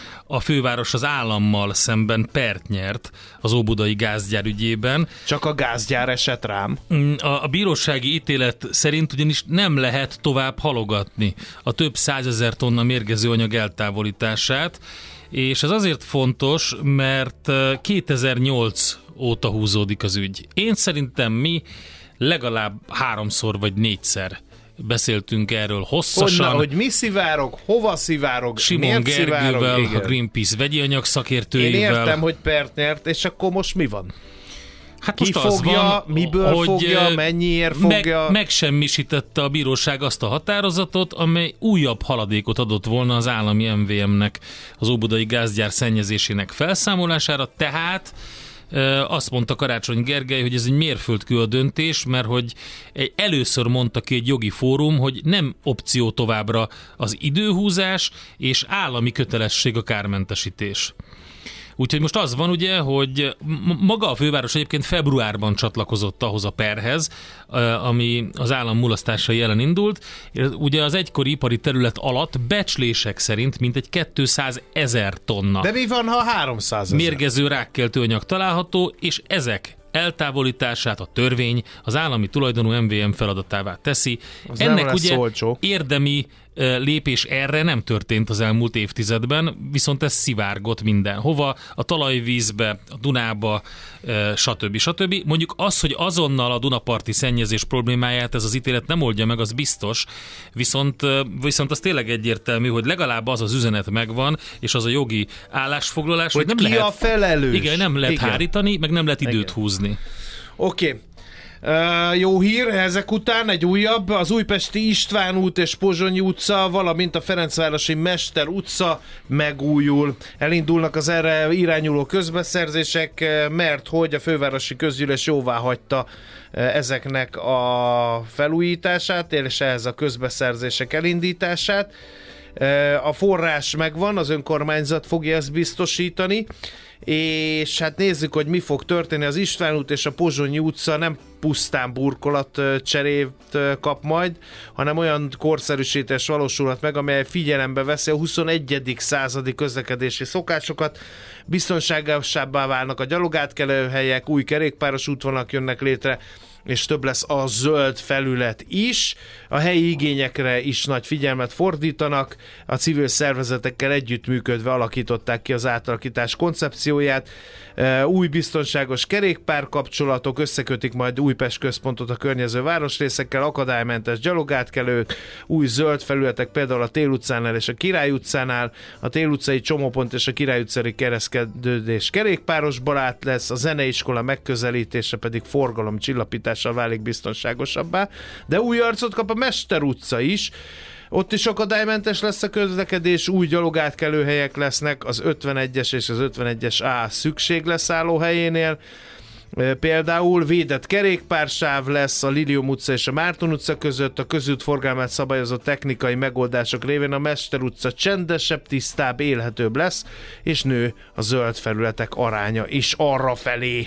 a főváros az állammal szemben pert nyert az óbudai gázgyár ügyében. Csak a gázgyár esett rám. A, a bírósági ítélet szerint ugyanis nem lehet tovább halogatni a több százezer tonna mérgező anyag eltávolítását, és ez azért fontos, mert kétezer-nyolc óta húzódik az ügy. Én szerintem mi legalább háromszor vagy négyszer beszéltünk erről hosszasan. Honnan, hogy mi szivárog, hova szivárog, Simon Gergővel, a Greenpeace vegyi anyag szakértőivel. Én értem, hogy pert nyert, és akkor most mi van? Hát Ki most fogja, az van, miből hogy fogja, mennyiért fogja? Meg, megsemmisítette a bíróság azt a határozatot, amely újabb haladékot adott volna az állami em vé em-nek az óbudai gázgyár szennyezésének felszámolására, tehát azt mondta Karácsony Gergely, hogy ez egy mérföldkő a döntés, mert hogy először mondta ki egy jogi fórum, hogy nem opció továbbra az időhúzás, és állami kötelesség a kármentesítés. Úgyhogy most az van ugye, hogy maga a főváros egyébként februárban csatlakozott ahhoz a perhez, ami az állam mulasztásai ellen indult. Ugye az egykori ipari terület alatt becslések szerint mintegy kétszázezer tonna. De mi van, ha háromszázezer? Mérgező rákkeltő anyag található, és ezek eltávolítását a törvény az állami tulajdonú em vé em feladatává teszi. Az Ennek ugye olcsó. érdemi lépés erre nem történt az elmúlt évtizedben, viszont ez szivárgott mindenhova, a talajvízbe, a Dunába, stb. stb. Mondjuk az, hogy azonnal a dunaparti szennyezés problémáját ez az ítélet nem oldja meg, az biztos, viszont, viszont az tényleg egyértelmű, hogy legalább az az üzenet megvan, és az a jogi állásfoglalás, hogy, hogy nem ki lehet, a felelős. Igen, nem lehet igen. hárítani, meg nem lehet időt igen. húzni. Oké. Okay. Uh, jó hír, ezek után egy újabb, az újpesti István út és Pozsonyi utca, valamint a Ferencvárosi Mester utca megújul. Elindulnak az erre irányuló közbeszerzések, mert hogy a fővárosi közgyűlés jóvá hagyta ezeknek a felújítását, és ehhez a közbeszerzések elindítását. A forrás megvan, az önkormányzat fogja ezt biztosítani, és hát nézzük, hogy mi fog történni. Az István út és a Pozsonyi utca nem pusztán burkolat cserét kap majd, hanem olyan korszerűsítés valósulhat meg, amely figyelembe veszi a huszonegyedik századi közlekedési szokásokat, biztonságosabbá válnak a gyalogátkelőhelyek, új kerékpáros útvonalak jönnek létre, és több lesz a zöld felület is. A helyi igényekre is nagy figyelmet fordítanak, a civil szervezetekkel együttműködve alakították ki az átalakítás koncepcióját. Új biztonságos kerékpárkapcsolatok összekötik majd Újpest központot a környező városrészekkel, akadálymentes gyalogátkelők, új zöld felületek például a Tél utcánál és a Király utcánál, a Tél utcai csomópont és a Király utcai kereszkedődés kerékpáros barát lesz, a zeneiskola megközelítése pedig forgalom csillapítással válik biztonságosabbá, de új arcot kap a Mester utca is. Ott is akadálymentes lesz a közlekedés, új gyalogátkelőhelyek lesznek az ötvenegyes és az ötvenegyes A szükségleszálló helyénél. Például védett kerékpársáv lesz a Lilium utca és a Márton utca között, a közútforgalmát szabályozó technikai megoldások révén a Mester utca csendesebb, tisztább, élhetőbb lesz, és nő a zöld felületek aránya is arra felé.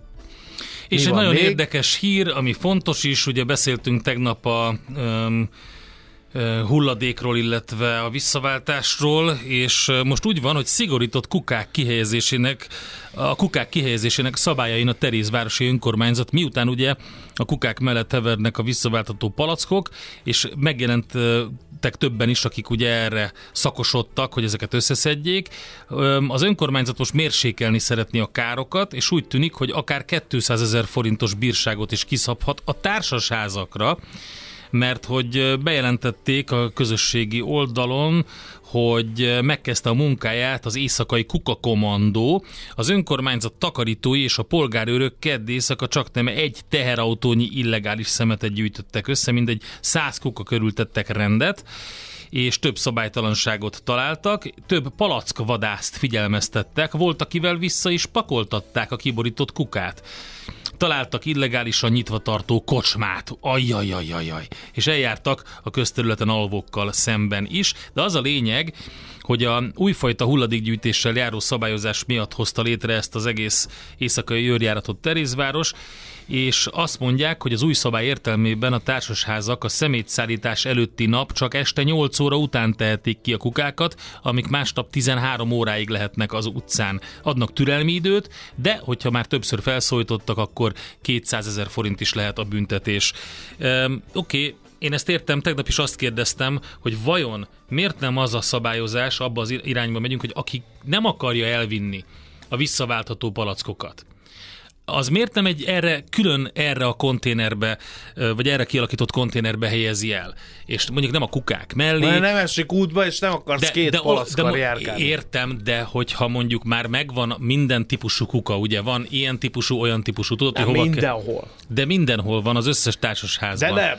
És egy nagyon még? érdekes hír, ami fontos is, ugye beszéltünk tegnap a um, hulladékról, illetve a visszaváltásról, és most úgy van, hogy szigorított kukák kihelyezésének, a kukák kihelyezésének szabályain a Terézvárosi önkormányzat, miután ugye a kukák mellett hevernek a visszaváltható palackok, és megjelentek többen is, akik ugye erre szakosodtak, hogy ezeket összeszedjék. Az önkormányzat most mérsékelni szeretné a károkat, és úgy tűnik, hogy akár kétszázezer forintos bírságot is kiszabhat a társasházakra, mert hogy bejelentették a közösségi oldalon, hogy megkezdte a munkáját az éjszakai kukakommandó. Az önkormányzat takarítói és a polgárőrök kedd éjszaka csaknem egy teherautónyi illegális szemetet gyűjtöttek össze, mindegy száz kuka körül tettek rendet, és több szabálytalanságot találtak, több palackvadászt figyelmeztettek, volt, akivel vissza is pakoltatták a kiborított kukát. Találtak illegálisan nyitva tartó kocsmát, ajjajajajaj, és eljártak a közterületen alvókkal szemben is, de az a lényeg, hogy a újfajta hulladékgyűjtéssel járó szabályozás miatt hozta létre ezt az egész éjszakai őrjáratot Terézváros, és azt mondják, hogy az új szabály értelmében a társasházak a szemétszállítás előtti nap csak este nyolc óra után tehetik ki a kukákat, amik másnap tizenhárom óráig lehetnek az utcán. Adnak türelmi időt, de hogyha már többször felszólítottak, akkor kétszázezer forint is lehet a büntetés. Um, Oké, okay. Én ezt értem, tegnap is azt kérdeztem, hogy vajon miért nem az a szabályozás, abba az irányba megyünk, hogy aki nem akarja elvinni a visszaváltható palackokat, az miért nem egy erre, külön erre a konténerbe, vagy erre kialakított konténerbe helyezi el? És mondjuk nem a kukák mellé. Mert nem esik útba, és nem akarsz de, két palackal járkálni. Értem, de hogyha mondjuk már megvan minden típusú kuka, ugye van ilyen típusú, olyan típusú, tudod, de hogy hova mindenhol. Kell? De mindenhol van az összes társasházban. De nem.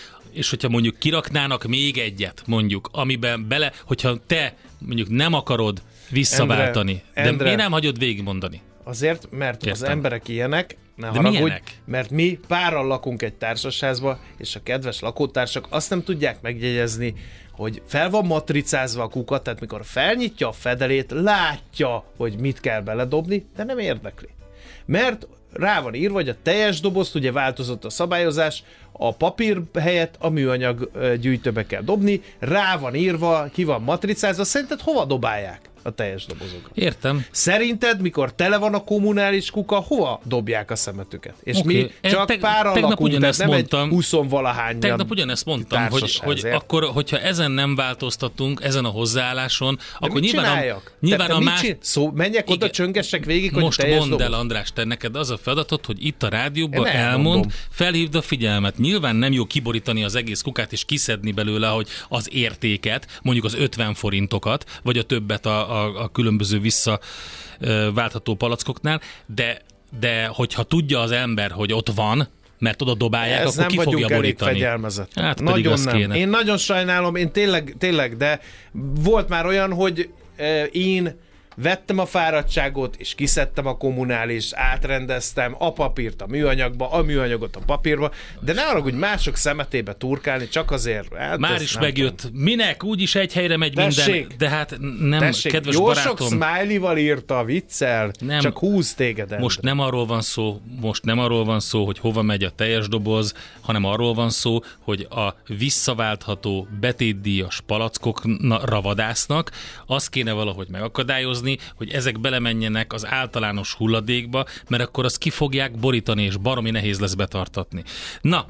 És hogyha mondjuk kiraknának még egyet, mondjuk, amiben bele, hogyha te mondjuk nem akarod visszaváltani, Endre, de Endre. miért nem hagyod végigmondani? Azért, mert Értem. az emberek ilyenek, ne de haragudj, milyenek? Mert mi páran lakunk egy társasházba, és a kedves lakótársak azt nem tudják megjegyezni, hogy fel van matricázva a kuka, tehát mikor felnyitja a fedelét, látja, hogy mit kell beledobni, de nem érdekli. Mert rá van írva, hogy a teljes dobozt, ugye változott a szabályozás, a papír helyett a műanyag gyűjtőbe kell dobni, rá van írva, ki van matricázva, szerinted hova dobálják a teljes dobozokat? Értem. Szerinted, mikor tele van a kommunális kuka, hova dobják a szemetüket? És okay. mi csak te- páran lakunk, tehát nem mondtam, egy huszonvalahányan. Tegnap ugyanezt mondtam, hogy, hogy akkor, hogyha ezen nem változtatunk, ezen a hozzáálláson, de akkor nyilván a, nyilván te, te a más... Szó, menjek igen, oda, csöngessek végig, hogy most teljes mondd doboz. el, András, te neked az a feladatod, hogy itt a rádióban elmond, felhívd a figyelmet. Nyilván nem jó kiborítani az egész kukát és kiszedni belőle, hogy az értéket, mondjuk az ötven forintokat, vagy a többet a, a, a különböző visszaváltható palackoknál, de, de hogyha tudja az ember, hogy ott van, mert oda dobálják, ez akkor ki fogja borítani. Fegyelmezett. Hát nagyon nem. Kéne. Én nagyon sajnálom, én tényleg, tényleg, de volt már olyan, hogy e, én vettem a fáradtságot, és kiszedtem a kommunális, átrendeztem a papírt a műanyagba, a műanyagot a papírba, de ne arra, hogy mások szemetébe turkálni, csak azért. Hát már is megjött. Tudom. Minek? Úgyis egy helyre megy Tessék, minden. De hát nem, tessék, kedves jó barátom. Jó sok smiley-val írta a viccel, nem, csak húz téged. Most nem arról van szó, most nem arról van szó, hogy hova megy a teljes doboz, hanem arról van szó, hogy a visszaváltható betétdíjas palackokra vadásznak, azt kéne valahogy megakadályozni, hogy ezek belemenjenek az általános hulladékba, mert akkor azt ki fogják borítani, és baromi nehéz lesz betartatni. Na,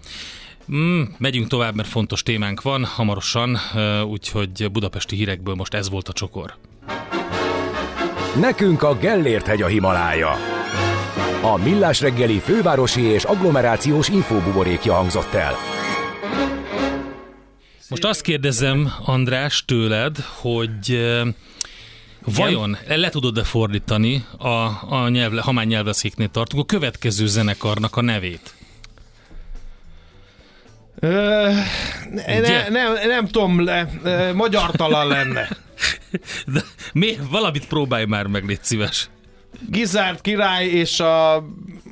mm, megyünk tovább, mert fontos témánk van hamarosan, úgyhogy budapesti hírekből most ez volt a csokor. Nekünk a Gellért-hegy a Himalája. A Millás reggeli fővárosi és agglomerációs infóbuborékja hangzott el. Most azt kérdezem, András, tőled, hogy vajon le tudod-e fordítani, a, a nyelvle, ha már nyelvleszéknél tartunk, a következő zenekarnak a nevét? Ö, ne, ne, nem, nem tudom, le, magyartalan lenne. De mi, valamit próbálj már meg, légy szíves. Gizárd király és a...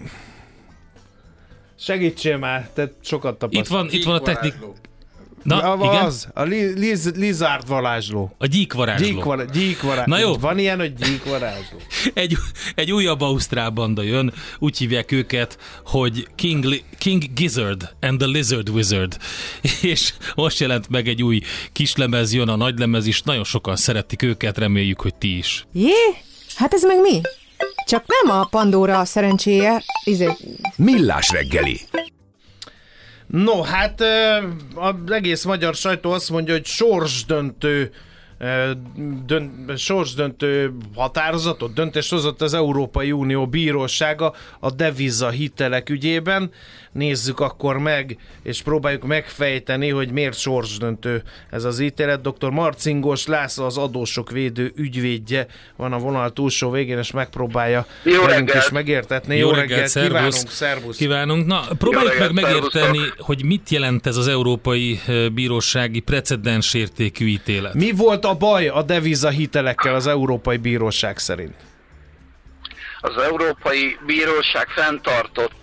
Segítsél már, te sokat tapasztal. Itt van, itt van a technik... Na, a, igen? Az, a li, liz, lizárd varázsló. A gyíkvarázsló. Gyíkvar, gyíkvarázsló. Na jó. Van ilyen, hogy gyíkvarázsló. egy, egy újabb ausztrál banda jön, úgy hívják őket, hogy King, King Gizzard and the Lizard Wizard. És most jelent meg egy új kislemez, jön a nagylemez is, nagyon sokan szeretik őket, reméljük, hogy ti is. Jé? Hát ez meg mi? Csak nem a Pandora szerencséje, izé... Millás reggeli. No, hát az egész magyar sajtó azt mondja, hogy sorsdöntő dönt, sorsdöntő határozatot, döntést hozott az Európai Unió Bírósága a deviza hitelek ügyében. Nézzük akkor meg, és próbáljuk megfejteni, hogy miért sorsdöntő ez az ítélet. doktor Marcingos László, az adósok védő ügyvédje van a vonal túlsó végén, és megpróbálja velünk is megértetni. Jó, Jó reggelt, reggelt kívánunk, szervusz! Kívánunk. Na, próbáljuk reggelt, meg megérteni, szervusztok. Hogy mit jelent ez az Európai Bírósági precedens értékű ítélet. Mi volt a baj a deviza hitelekkel az Európai Bíróság szerint? Az Európai Bíróság fenntartotta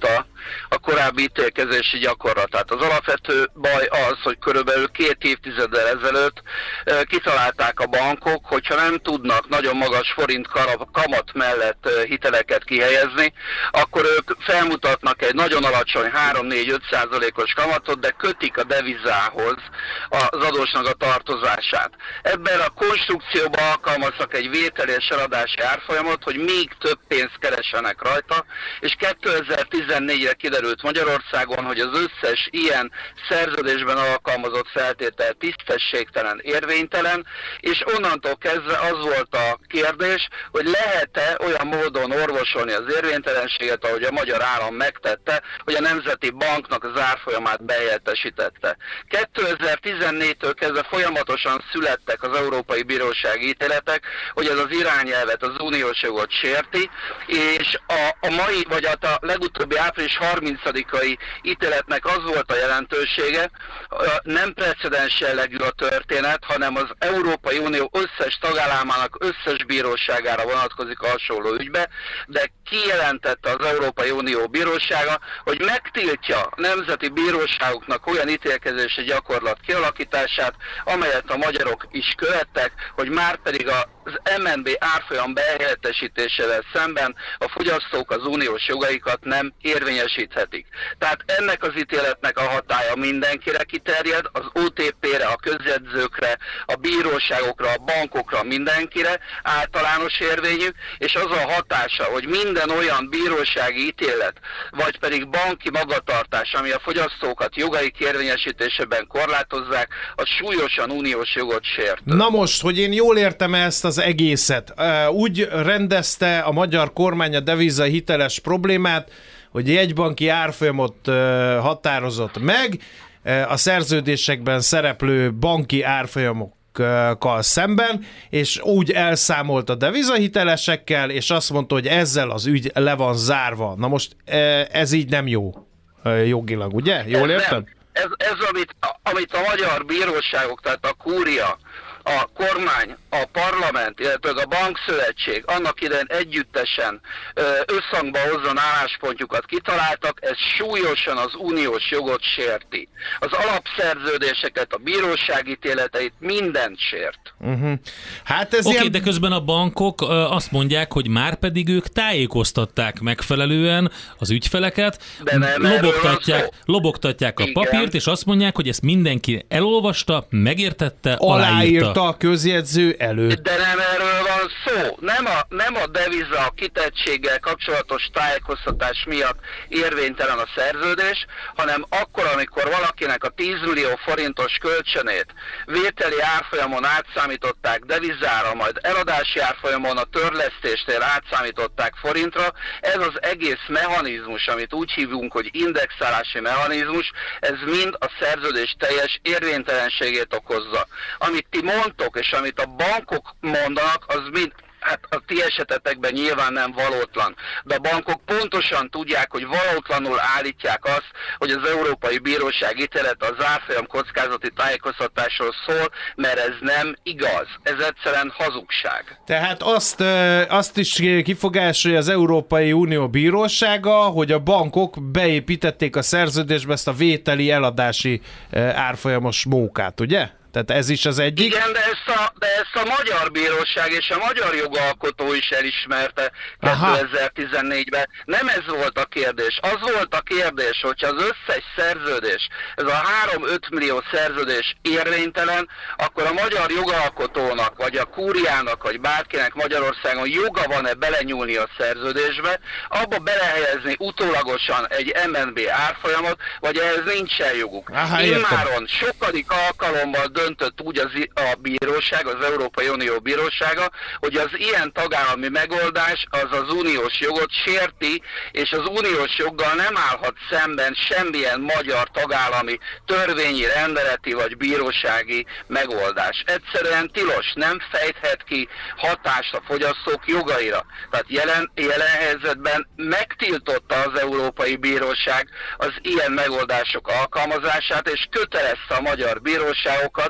a korábbi ítélkezési gyakorlatát. Az alapvető baj az, hogy körülbelül két évtizeddel ezelőtt kitalálták a bankok, hogyha nem tudnak nagyon magas forint kamat mellett hiteleket kihelyezni, akkor ők felmutatnak egy nagyon alacsony három-négy-öt százalékos kamatot, de kötik a devizához az adósnak a tartozását. Ebben a konstrukcióban alkalmaznak egy vételi és eladási árfolyamot, hogy még több pénzt keresenek rajta, és kétezer-tizennégyre kiderült Magyarországon, hogy az összes ilyen szerződésben alkalmazott feltétel tisztességtelen, érvénytelen, és onnantól kezdve az volt a kérdés, hogy lehet-e olyan módon orvosolni az érvénytelenséget, ahogy a magyar állam megtette, hogy a Nemzeti Banknak az árfolyamát behelyettesítette. kétezer-tizennégytől kezdve folyamatosan születtek az Európai Bírósági ítéletek, hogy ez az irányelvet, az uniós jogot sérti, és a, a mai, vagy a legutóbbi április harmincadikai ítéletnek az volt a jelentősége, nem precedens jellegű a történet, hanem az Európai Unió összes tagállamának összes bíróságára vonatkozik a hasonló ügybe, de kijelentette az Európai Unió bírósága, hogy megtiltja a nemzeti bíróságoknak olyan ítélkezési gyakorlat kialakítását, amelyet a magyarok is követtek, hogy már pedig az em en bé árfolyam behelyettesítésével szemben a fogyasztók az uniós jogaikat nem érvényesíthetik. Tehát ennek az ítéletnek a hatálya mindenkire kiterjed, az o té pére, a közjegyzőkre, a bíróságokra, a bankokra, mindenkire általános érvényű, és az a hatása, hogy minden olyan bírósági ítélet, vagy pedig banki magatartás, ami a fogyasztókat jogaik érvényesítésében korlátozzák, az súlyosan uniós jogot sért. Na most, hogy én jól értem ezt az egészet, úgy rendezte a magyar kormány a deviza hiteles problémát, hogy jegybanki árfolyamot határozott meg, a szerződésekben szereplő banki árfolyamokkal szemben, és úgy elszámolt a devizahitelesekkel, és azt mondta, hogy ezzel az ügy le van zárva. Na most ez így nem jó jogilag, ugye? Jól érted? Ez, ez amit, amit a magyar bíróságok, tehát a kúria, a kormány, a parlament, illetve a bankszövetség annak idején együttesen összhangba hozzon álláspontjukat kitaláltak, ez súlyosan az uniós jogot sérti. Az alapszerződéseket, a bíróság ítéleteit, mindent sért. Uh-huh. Hát ez Oké, ilyen... de közben a bankok azt mondják, hogy már pedig ők tájékoztatták megfelelően az ügyfeleket, lobogtatják, lobogtatják a Igen. papírt, és azt mondják, hogy ezt mindenki elolvasta, megértette, aláírta. A közjegyző előtt. De nem erről van szó. Nem a, nem a deviza kitettséggel kapcsolatos tájékoztatás miatt érvénytelen a szerződés, hanem akkor, amikor valakinek a tíz millió forintos kölcsönét vételi árfolyamon átszámították devizára, majd eladási árfolyamon a törlesztésnél átszámították forintra, ez az egész mechanizmus, amit úgy hívunk, hogy indexálási mechanizmus, ez mind a szerződés teljes érvénytelenségét okozza. Amit ti mondtok, és amit a bankok mondanak, az mind, hát a ti esetetekben nyilván nem valótlan, de a bankok pontosan tudják, hogy valótlanul állítják azt, hogy az Európai Bíróság ítélete az árfolyam kockázati tájékoztatásról szól, mert ez nem igaz. Ez egyszerűen hazugság. Tehát azt, azt is kifogásolja az Európai Unió Bírósága, hogy a bankok beépítették a szerződésbe ezt a vételi eladási árfolyamos mókát, ugye? Tehát ez is az egyik. Igen, de ezt, a, de ezt a magyar bíróság és a magyar jogalkotó is elismerte kétezer-tizennégyben. Nem ez volt a kérdés. Az volt a kérdés, hogyha az összes szerződés, ez a három-öt millió szerződés érvénytelen, akkor a magyar jogalkotónak, vagy a kúriának, vagy bárkinek Magyarországon joga van-e belenyúlni a szerződésbe, abba belehelyezni utólagosan egy em en bé árfolyamot, vagy ehhez nincsen joguk. Immáron sokadik alkalommal döntött úgy az, a bíróság, az Európai Unió bírósága, hogy az ilyen tagállami megoldás az az uniós jogot sérti, és az uniós joggal nem állhat szemben semmilyen magyar tagállami törvényi, rendeleti vagy bírósági megoldás. Egyszerűen tilos, nem fejthet ki hatást a fogyasztók jogaira. Tehát jelen, jelen helyzetben megtiltotta az Európai Bíróság az ilyen megoldások alkalmazását, és kötelezte a magyar bíróságokat,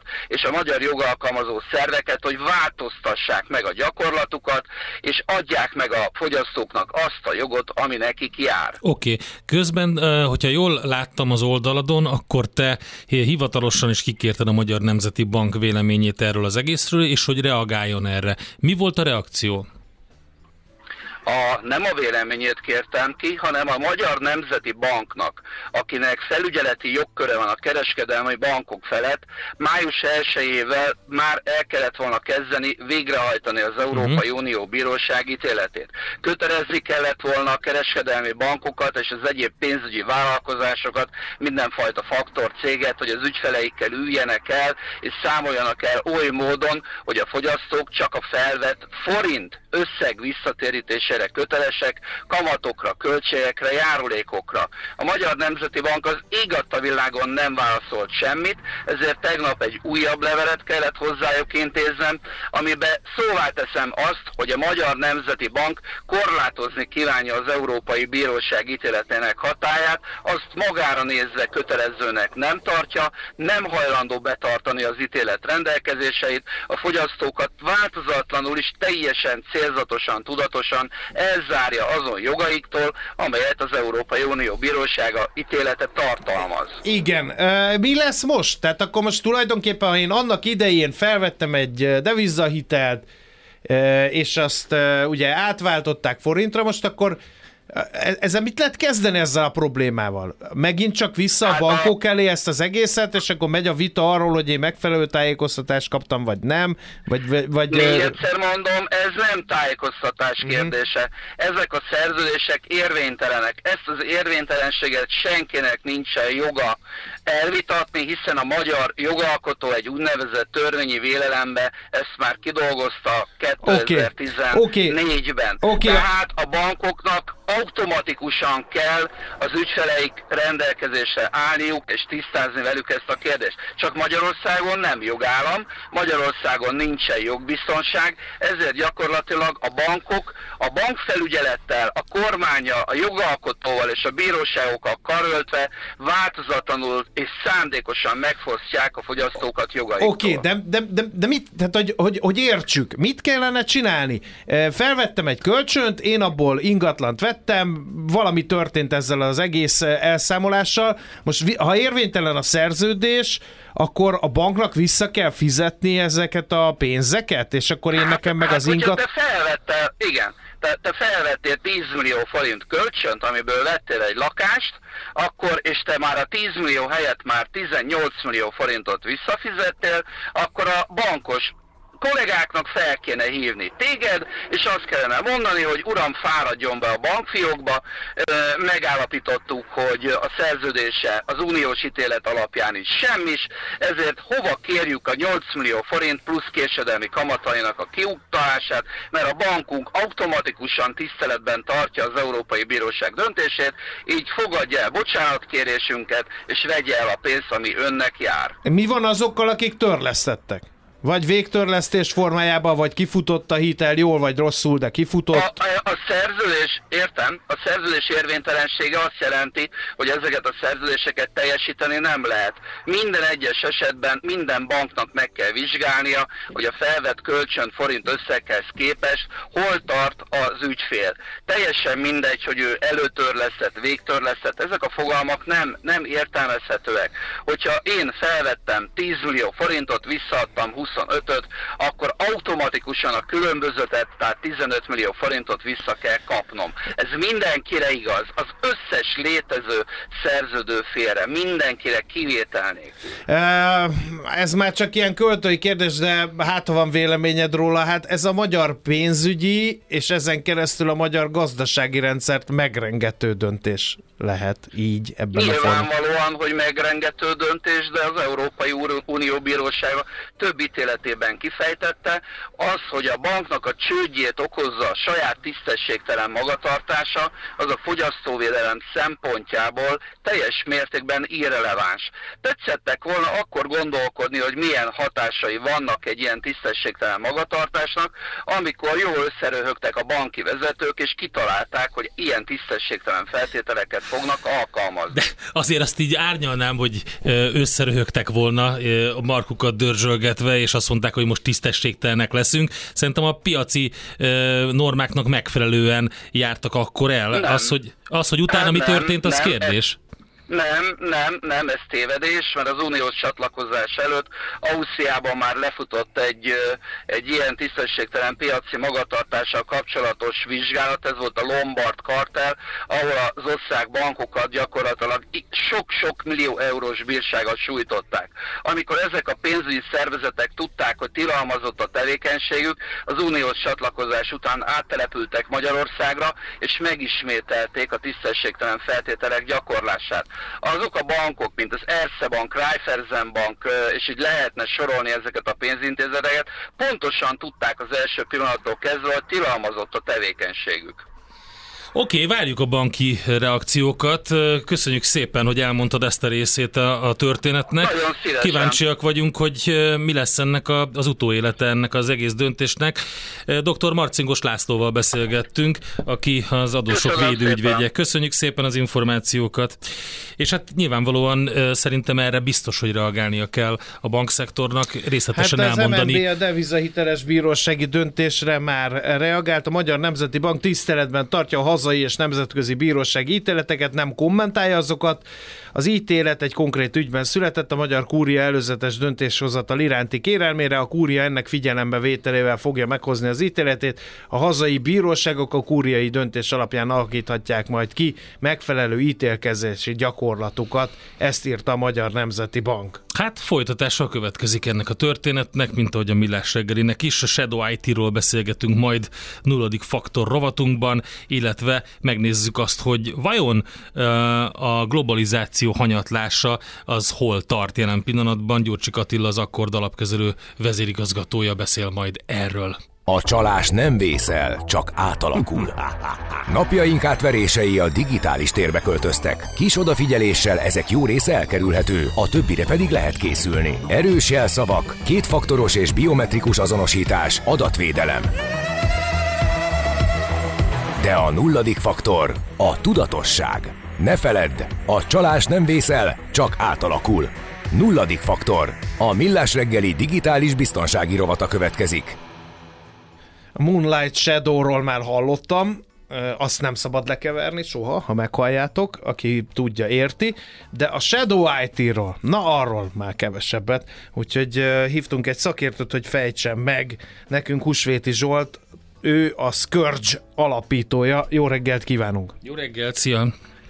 és a magyar jogalkalmazó szerveket, hogy változtassák meg a gyakorlatukat, és adják meg a fogyasztóknak azt a jogot, ami nekik jár. Oké. Okay. Közben, hogyha jól láttam az oldaladon, akkor te hivatalosan is kikérted a Magyar Nemzeti Bank véleményét erről az egészről, és hogy reagáljon erre. Mi volt a reakció? A, nem a véleményét kértem ki, hanem a Magyar Nemzeti Banknak, akinek felügyeleti jogköre van a kereskedelmi bankok felett, május elsejével már el kellett volna kezdeni végrehajtani az Európai uh-huh. Unió bíróság ítéletét. Kötelezni kellett volna a kereskedelmi bankokat és az egyéb pénzügyi vállalkozásokat, mindenfajta faktor céget, hogy az ügyfeleikkel üljenek el és számoljanak el oly módon, hogy a fogyasztók csak a felvett forint összeg visszatérítésére kötelesek, kamatokra, költségekre, járulékokra. A Magyar Nemzeti Bank az ég adta világon nem válaszolt semmit, ezért tegnap egy újabb levelet kellett hozzájuk intéznem, amiben szóvá teszem azt, hogy a Magyar Nemzeti Bank korlátozni kívánja az Európai Bíróság ítéletének hatályát, azt magára nézve kötelezőnek nem tartja, nem hajlandó betartani az ítélet rendelkezéseit, a fogyasztókat változatlanul is teljesen célzatosan, tudatosan elzárja azon jogaiktól, amelyet az Európai Unió Bírósága ítélete tartalmaz. Igen. Mi lesz most? Tehát akkor most tulajdonképpen, ha én annak idején felvettem egy devizahitelt, és azt ugye átváltották forintra, most akkor ezzel mit lehet kezdeni ezzel a problémával? Megint csak vissza a bankok elé ezt az egészet, és akkor megy a vita arról, hogy én megfelelő tájékoztatást kaptam, vagy nem? Vagy, vagy... Még egyszer mondom, ez nem tájékoztatás kérdése. Ezek a szerződések érvénytelenek. Ezt az érvénytelenséget senkinek nincsen joga elvitatni, hiszen a magyar jogalkotó egy úgynevezett törvényi vélelembe ezt már kidolgozta kétezer-tizennégyben. Okay. Okay. Tehát a bankoknak automatikusan kell az ügyfeleik rendelkezésre állniuk és tisztázni velük ezt a kérdést. Csak Magyarországon nem jogállam, Magyarországon nincsen jogbiztonság, ezért gyakorlatilag a bankok a bankfelügyelettel, a kormánya, a jogalkotóval és a bíróságokkal karöltve változatlanul és szándékosan megfosztják a fogyasztókat jogaiktól. Oké, okay, de, de, de, de mit, tehát hogy, hogy, hogy értsük, mit kellene csinálni? Felvettem egy kölcsönt, én abból ingatlant vettem, valami történt ezzel az egész elszámolással. Most ha érvénytelen a szerződés, akkor a banknak vissza kell fizetni ezeket a pénzeket, és akkor én nekem meg hát, az ingat... te felvettél, igen, te, te felvettél tíz millió forint kölcsönt, amiből vettél egy lakást, akkor, és te már a tíz millió helyett már tizennyolc millió forintot visszafizettél, akkor a bankos kollégáknak fel kéne hívni téged, és azt kellene mondani, hogy uram, fáradjon be a bankfiókba, megállapítottuk, hogy a szerződése az uniós ítélet alapján is semmis, ezért hova kérjük a nyolc millió forint plusz késedelmi kamatainak a kiutalását, mert a bankunk automatikusan tiszteletben tartja az Európai Bíróság döntését, így fogadja el bocsánatkérésünket, és vegye el a pénzt, ami önnek jár. Mi van azokkal, akik törlesztettek? Vagy végtörlesztés formájában, vagy kifutott a hitel, jól vagy rosszul, de kifutott. A, a, a szerződés, értem, a szerződés érvénytelensége azt jelenti, hogy ezeket a szerződéseket teljesíteni nem lehet. Minden egyes esetben minden banknak meg kell vizsgálnia, hogy a felvett kölcsön forint összeghez képest hol tart az ügyfél. Teljesen mindegy, hogy ő előtörlesztett, végtörlesztett, ezek a fogalmak nem, nem értelmezhetőek. Hogyha én felvettem tíz millió forintot, visszaadtam huszonötöt, akkor automatikusan a különbözetet, tehát tizenöt millió forintot vissza kell kapnom. Ez mindenkire igaz, az összes létező szerződő félre, mindenkire kivétel nélkül. Ez már csak ilyen költői kérdés, de hát ha van véleményed róla, hát ez a magyar pénzügyi, és ezen keresztül a magyar gazdasági rendszert megrengető döntés lehet így ebben Nyilvánvalóan, a formában. hogy megrengető döntés, de az Európai Unió Bírósága több ítéletében kifejtette, az, hogy a banknak a csődjét okozza a saját tisztességtelen magatartása, az a fogyasztóvédelem szempontjából teljes mértékben irreleváns. Tetszettek volna akkor gondolkodni, hogy milyen hatásai vannak egy ilyen tisztességtelen magatartásnak, amikor jól összeröhögtek a banki vezetők, és kitalálták, hogy ilyen tisztességtelen feltételeket fognak alkalmazni. De azért azt így árnyalnám, hogy összeröhögtek volna a markukat dörzsölgetve, és azt mondták, hogy most tisztességtelenek leszünk. Szerintem a piaci normáknak megfelelően jártak akkor el. Nem. Az, hogy, az, hogy utána nem, mi történt, nem, az nem, kérdés. Nem, nem, nem, ez tévedés, mert az uniós csatlakozás előtt Ausztriában már lefutott egy, egy ilyen tisztességtelen piaci magatartással kapcsolatos vizsgálat, ez volt a Lombard kartel, ahol az ország bankokat gyakorlatilag sok-sok millió eurós bírsággal sújtották. Amikor ezek a pénzügyi szervezetek tudták, hogy tilalmazott a tevékenységük, az uniós csatlakozás után áttelepültek Magyarországra, és megismételték a tisztességtelen feltételek gyakorlását. Azok a bankok, mint az Erste Bank, Raiffeisen Bank, és így lehetne sorolni ezeket a pénzintézeteket, pontosan tudták az első pillanattól kezdve, hogy tilalmazott a tevékenységük. Oké, okay, várjuk a banki reakciókat. Köszönjük szépen, hogy elmondtad ezt a részét a, a történetnek. Nagyon szívesen. Kíváncsiak vagyunk, hogy mi lesz ennek a, az utóélete ennek az egész döntésnek. doktor Marcingos Lászlóval beszélgettünk, aki az adósok Köszönöm védőügyvédje. szépen. Köszönjük szépen az információkat. És hát nyilvánvalóan szerintem erre biztos, hogy reagálnia kell a bankszektornak, részletesen hát elmondani. Hát az em en bé a devizahiteles bírósági döntésre már reagált. A Magyar Nemzeti Bank tiszteletben tartja a hazai és nemzetközi bírósági ítéleteket, nem kommentálja azokat. Az ítélet egy konkrét ügyben született, a Magyar Kúria előzetes döntéshozatal iránti kérelmére. A Kúria ennek figyelembe vételével fogja meghozni az ítéletét. A hazai bíróságok a kúriai döntés alapján alakíthatják majd ki megfelelő ítélkezési gyakorlatukat. Ezt írta a Magyar Nemzeti Bank. Hát folytatással következik ennek a történetnek, mint ahogy a Millás reggelinek is. A Shadow í té-ról beszélgetünk majd nulladik faktor rovatunkban, illetve megnézzük azt, hogy vajon a globalizáció hanyatlása az hol tart jelen pillanatban. Gyurcsik Attila, az Akkord alapkezelő vezérigazgatója beszél majd erről. A csalás nem vészel, csak átalakul. Napjaink átverései a digitális térbe költöztek. Kis odafigyeléssel ezek jó része elkerülhető, a többire pedig lehet készülni. Erős jelszavak, kétfaktoros és biometrikus azonosítás, adatvédelem. De a nulladik faktor a tudatosság. Ne feledd, a csalás nem vészel, csak átalakul. Nulladik faktor. A Millás reggeli digitális biztonsági rovata következik. A Moonlight Shadowról már hallottam, azt nem szabad lekeverni soha, ha meghalljátok, aki tudja, érti, de a Shadow í té-ról, na arról már kevesebbet, úgyhogy hívtunk egy szakértőt, hogy fejtsen meg nekünk. Husvéti Zsolt, ő a Scourge alapítója. Jó reggelt kívánunk! Jó reggelt, szia!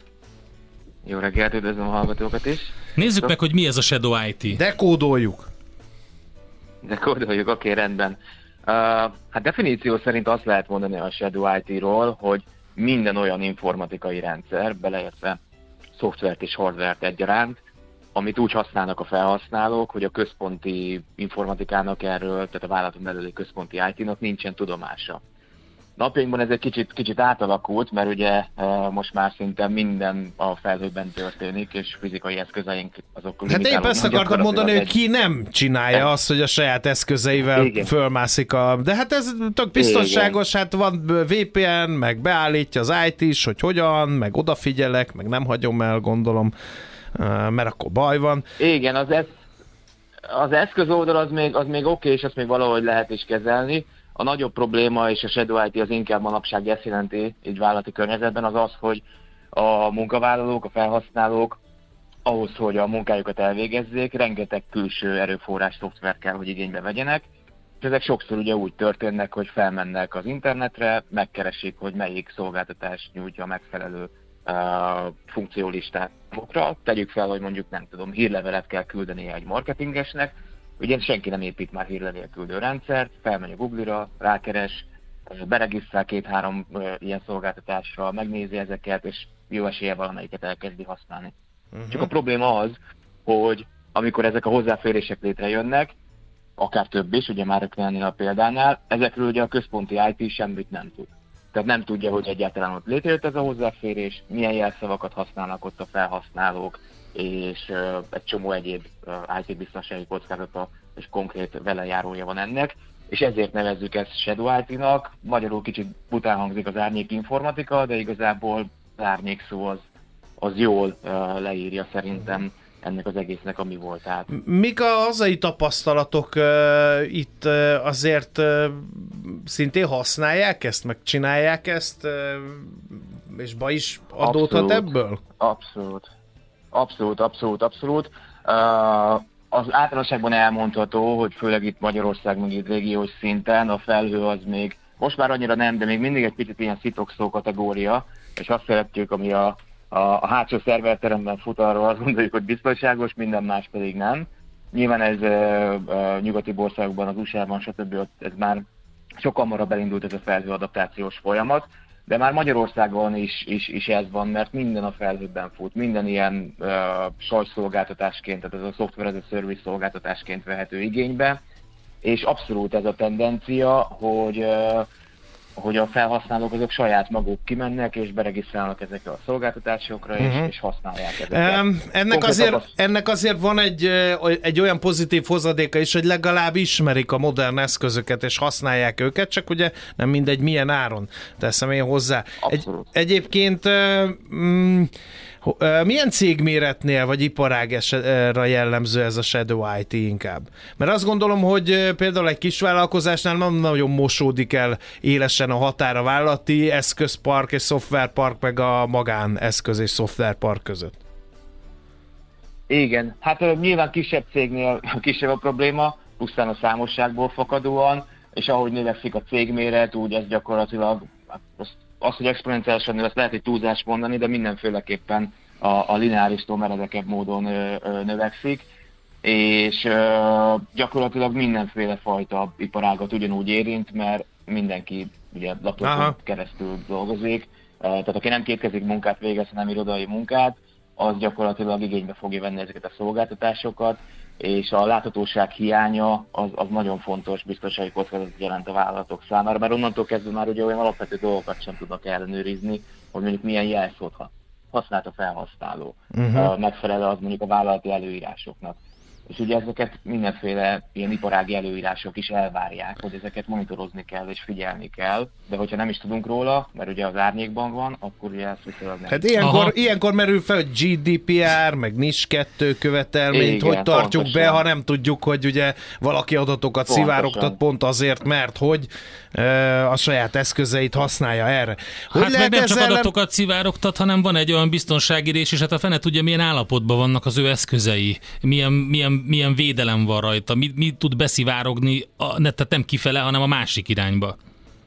Jó reggelt, üdvözlöm a hallgatókat is! Nézzük so. meg, hogy mi ez a Shadow í té. Dekódoljuk! Dekódoljuk, oké, okay, rendben. Uh, hát definíció szerint azt lehet mondani a Shadow í té-ról, hogy minden olyan informatikai rendszer, beleértve szoftvert és hardvert egyaránt, amit úgy használnak a felhasználók, hogy a központi informatikának erről, tehát a vállalaton belüli központi í té-nak nincsen tudomása. Napjainkban ez egy kicsit, kicsit átalakult, mert ugye uh, most már szinte minden a felhőben történik, és fizikai eszközeink azok... Hát épp ezt akartam mondani, hogy egy... ki nem csinálja nem. azt, hogy a saját eszközeivel Igen. fölmászik a... De hát ez tök biztonságos, Igen. hát van vé pé en, meg beállítja az í té is, hogy hogyan, meg odafigyelek, meg nem hagyom el, gondolom, mert akkor baj van. Igen, az, esz... az eszköz oldal az még, az még oké, és azt még valahogy lehet is kezelni. A nagyobb probléma, és a Shadow í té az inkább manapság ezt jelenti így vállalati környezetben, az az, hogy a munkavállalók, a felhasználók ahhoz, hogy a munkájukat elvégezzék, rengeteg külső erőforrás szoftvert kell, hogy igénybe vegyenek, és ezek sokszor ugye úgy történnek, hogy felmennek az internetre, megkeresik, hogy melyik szolgáltatás nyújtja a megfelelő uh, funkciólistákra. Tegyük fel, hogy mondjuk nem tudom, hírlevelet kell küldeni egy marketingesnek, ugye senki nem épít már hírlevél küldő rendszert, felmegy a Google-ra, rákeres, beregisztrál két-három uh, ilyen szolgáltatásra, megnézi ezeket, és jó esélye valamelyiket elkezdi használni. Uh-huh. Csak a probléma az, hogy amikor ezek a hozzáférések létrejönnek, akár több is, ugye már rögtön ennél a példánál, ezekről ugye a központi i té semmit nem tud. Tehát nem tudja, hogy egyáltalán ott létrejött ez a hozzáférés, milyen jelszavakat használnak ott a felhasználók, és uh, egy csomó egyéb uh, i té-biztonsági kockázata és konkrét velejárója van ennek, és ezért nevezzük ezt Shadow i té-nak. Magyarul kicsit bután hangzik az árnyék informatika, de igazából az árnyék szó az, az jól uh, leírja szerintem ennek az egésznek, ami volt. Tehát. Mik a hazai tapasztalatok uh, itt uh, azért uh, szintén használják ezt, meg csinálják ezt, uh, és baj is adódhat abszolút, ebből? Abszolút. Abszolút, abszolút, abszolút. Uh, az általánosságban elmondható, hogy főleg itt Magyarország, meg itt régiós szinten a felhő az még, most már annyira nem, de még mindig egy picit ilyen szitokszó kategória, és azt szeretjük, ami a A, a hátsó szerverteremben fut, arról azt gondoljuk, hogy biztonságos, minden más pedig nem. Nyilván ez e, e, nyugati országokban, az u es á-ban, stb. Ez már sokkal hamarabb elindult ez a felhőadaptációs folyamat, de már Magyarországon is, is, is ez van, mert minden a felhőben fut, minden ilyen e, sajtszolgáltatásként, tehát ez a software as a service szolgáltatásként vehető igénybe, és abszolút ez a tendencia, hogy e, hogy a felhasználók azok saját maguk kimennek, és beregisztrálnak ezekre a szolgáltatásokra, uh-huh. és, és használják ezeket. Um, ennek, azért, ennek azért van egy, egy olyan pozitív hozadéka is, hogy legalább ismerik a modern eszközöket, és használják őket, csak ugye nem mindegy milyen áron teszem én hozzá. Egy, egyébként um, milyen cégméretnél vagy iparágra jellemző ez a Shadow i té inkább? Mert azt gondolom, hogy például egy kisvállalkozásnál nem nagyon mosódik el élesen a határ a vállalati eszközpark és szoftverpark meg a magáneszköz és szoftverpark között. Igen, hát nyilván kisebb cégnél kisebb a probléma, pusztán a számosságból fakadóan, és ahogy növekszik a cégméret, úgy ez gyakorlatilag az, az hogy exponenciálisan nő, azt lehet egy túlzás mondani, de mindenféleképpen a, a lineáristól meredekebb módon ö, ö, növekszik, és ö, gyakorlatilag mindenféle fajta iparágat ugyanúgy érint, mert mindenki ugye laptopon keresztül dolgozik, tehát aki nem kétkezik munkát végez, hanem irodai munkát, az gyakorlatilag igénybe fogja venni ezeket a szolgáltatásokat, és a láthatóság hiánya az, az nagyon fontos biztonsági kockázatot jelent a vállalatok számára, mert onnantól kezdve már ugye olyan alapvető dolgokat sem tudnak ellenőrizni, hogy mondjuk milyen jelszót használt a felhasználó, uh-huh. megfelel az mondjuk a vállalati előírásoknak. És ugye ezeket mindenféle ilyen iparági előírások is elvárják, hogy ezeket monitorozni kell és figyelni kell, de hogyha nem is tudunk róla, mert ugye az árnyékban van, akkor ugye ezt viszonylag nem. Hát ilyenkor, ilyenkor merül fel, hogy gé dé pé er, meg NIS kettő követelményt, igen, hogy tartjuk pontosan be, ha nem tudjuk, hogy ugye valaki adatokat pontosan szivárogtat pont azért, mert hogy e, a saját eszközeit használja erre. Hogy hát meg nem csak ellen... adatokat szivárogtat, hanem van egy olyan biztonsági rész, és hát a fene tudja, milyen állapotban vannak az ő eszközei, milyen, milyen milyen védelem van rajta, mi, mi tud beszivárogni, a, ne, tehát nem kifele, hanem a másik irányba.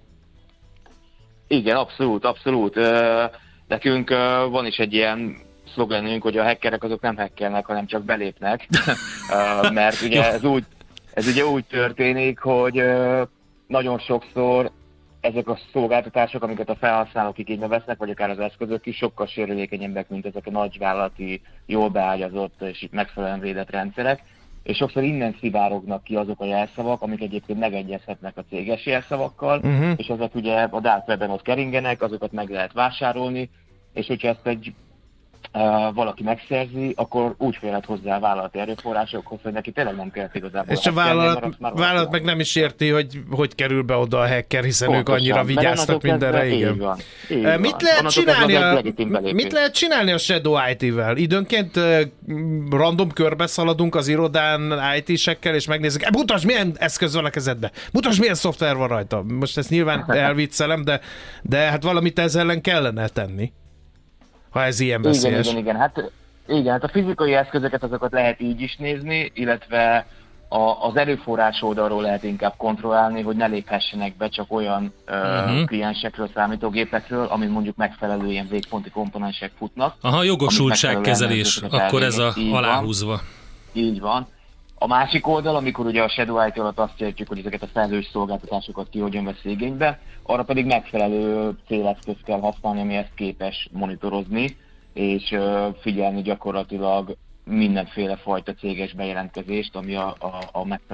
Igen, abszolút, abszolút. Uh, nekünk uh, van is egy ilyen szlogenünk, hogy a hackerek azok nem hackelnek, hanem csak belépnek, uh, mert ugye ez, úgy, ez ugye úgy történik, hogy uh, nagyon sokszor ezek a szolgáltatások, amiket a felhasználók igénybe vesznek, vagy akár az eszközök is sokkal sérülékenyebbek, mint ezek a nagyvállalati, jól beágyazott és megfelelően védett rendszerek, és sokszor innen szivárognak ki azok a jelszavak, amik egyébként megegyezhetnek a céges jelszavakkal, uh-huh. és ezek ugye a dark webben ott keringenek, azokat meg lehet vásárolni, és hogyha ezt egy Uh, valaki megszerzi, akkor úgy férhet hozzá a vállalati erőforrásokhoz, hogy neki tényleg nem kell igazából. És a vállalat, vállalat meg nem is érti, hogy hogy kerül be oda a hacker, hiszen pontosan, ők annyira vigyáztak mindenre. Igen. Így van, így uh, mit, lehet csinálni a, mit lehet csinálni a Shadow i té-vel? Időnként uh, random körbe szaladunk az irodán i té-sekkel, és megnézzük, e, mutasd, milyen eszköz van a kezedbe, mutasd, milyen szoftver van rajta. Most ezt nyilván elviccelem, de, de hát valamit ezzel ellen kellene tenni, ha ez ilyen veszélyes. Igen, igen, igen. Hát, igen, hát a fizikai eszközöket azokat lehet így is nézni, illetve a, az erőforrás oldalról lehet inkább kontrollálni, hogy ne léphessenek be csak olyan uh-huh. uh, kliensekről, számítógépekről, amin mondjuk megfelelő ilyen végponti komponensek futnak. Aha, jogosultságkezelés, akkor ez a aláhúzva. Van. Így van. A másik oldal, amikor ugye a Shadow i té alatt azt értjük, hogy ezeket a felhős szolgáltatásokat ki hogyan vesz igénybe, arra pedig megfelelő céleszközt kell használni, ami ezt képes monitorozni, és figyelni gyakorlatilag mindenféle fajta céges bejelentkezést, ami a, a, a megfelelő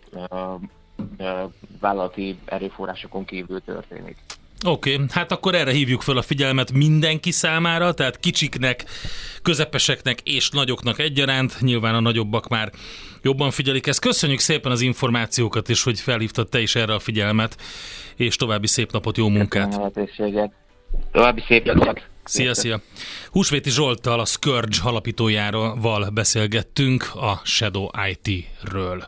vállalati erőforrásokon kívül történik. Oké, okay, hát akkor erre hívjuk fel a figyelmet mindenki számára, tehát kicsiknek, közepeseknek és nagyoknak egyaránt, nyilván a nagyobbak már jobban figyelik ezt. Köszönjük szépen az információkat, és hogy felhívtad te is erre a figyelmet, és további szép napot, jó munkát! További szép napot! Szia, szia! Húsvéti Zsolttal, a Scourge alapítójával beszélgettünk a Shadow i té-ről.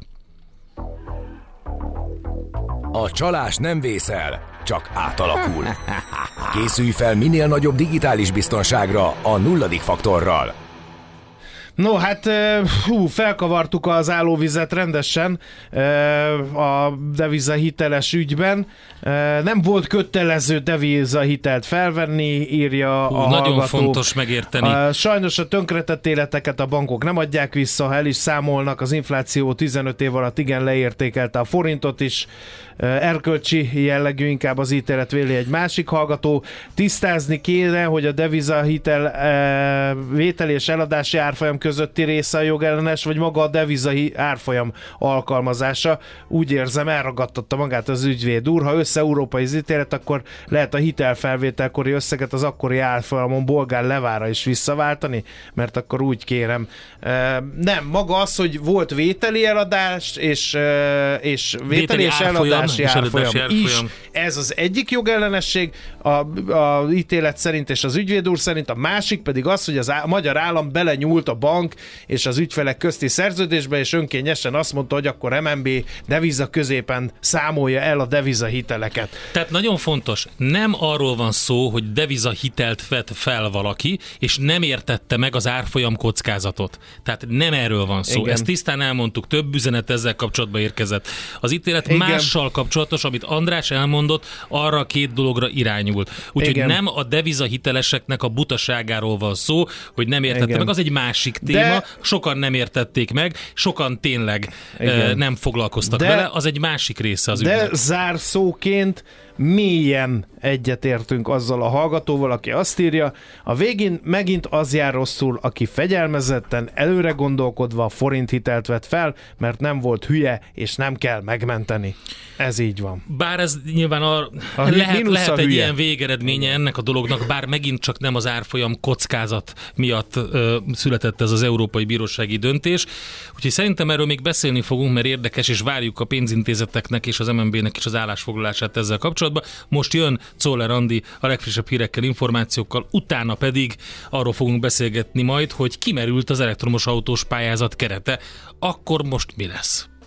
A csalás nem vészel, csak átalakul. Készülj fel minél nagyobb digitális biztonságra a nulladik faktorral. No, hát hú, felkavartuk az állóvizet rendesen a devizahiteles ügyben. Nem volt kötelező devizahitelt felvenni, írja hú, a nagyon hallgató. Fontos megérteni. Sajnos a tönkretett életeket a bankok nem adják vissza, ha el is számolnak, az infláció tizenöt év alatt igen leértékelte a forintot is. Erkölcsi jellegű inkább az ítélet, véli egy másik hallgató. Tisztázni kéne, hogy a devizahitel vételi és eladási árfolyam közötti része a jogellenes, vagy maga a deviza árfolyam alkalmazása. Úgy érzem, elragadtatta magát az ügyvéd úr. Ha össze-európai az ítélet, akkor lehet a hitelfelvételkori összeget az akkori árfolyamon bolgár levára is visszaváltani, mert akkor úgy kérem. Nem, maga az, hogy volt vételi eladás és, és vételi, vételi és eladási árfolyam is. Ez az egyik jogellenesség a, a ítélet szerint és az ügyvéd úr szerint, a másik pedig az, hogy az á, a magyar állam belenyúlt a bank és az ügyfelek közti szerződésbe, és önkényesen azt mondta, hogy akkor em en bé deviza középen számolja el a devizahiteleket. Tehát nagyon fontos, nem arról van szó, hogy devizahitelt vett fel valaki, és nem értette meg az árfolyam kockázatot. Tehát nem erről van szó. Igen. Ezt tisztán elmondtuk, több üzenet ezzel kapcsolatban érkezett. Az ítélet igen. mással kapcsolatos, amit András elmondott, arra a két dologra irányul. Úgyhogy nem a devizahiteleseknek a butaságáról van szó, hogy nem értette igen. meg, az egy másik téma. De... sokan nem értették meg, sokan tényleg igen. nem foglalkoztak de... vele, az egy másik része az ügynek. De zárszóként mélyen egyetértünk azzal a hallgatóval, aki azt írja, a végén megint az jár rosszul, aki fegyelmezetten, előre gondolkodva a forint hitelt vett fel, mert nem volt hülye, és nem kell megmenteni. Ez így van. Bár ez nyilván a, a lehet, lehet egy hülye. Ilyen végeredménye ennek a dolognak, bár megint csak nem az árfolyam kockázat miatt ö, született ez az Európai Bírósági döntés. Úgyhogy szerintem erről még beszélni fogunk, mert érdekes, és várjuk a pénzintézeteknek és az em en bé-nek is az állásfoglalását ezzel kapcsolatban. Most jön Czoller Andi a legfrissebb hírekkel, információkkal, utána pedig arról fogunk beszélgetni majd, hogy kimerült az elektromos autós pályázat kerete. Akkor most mi lesz?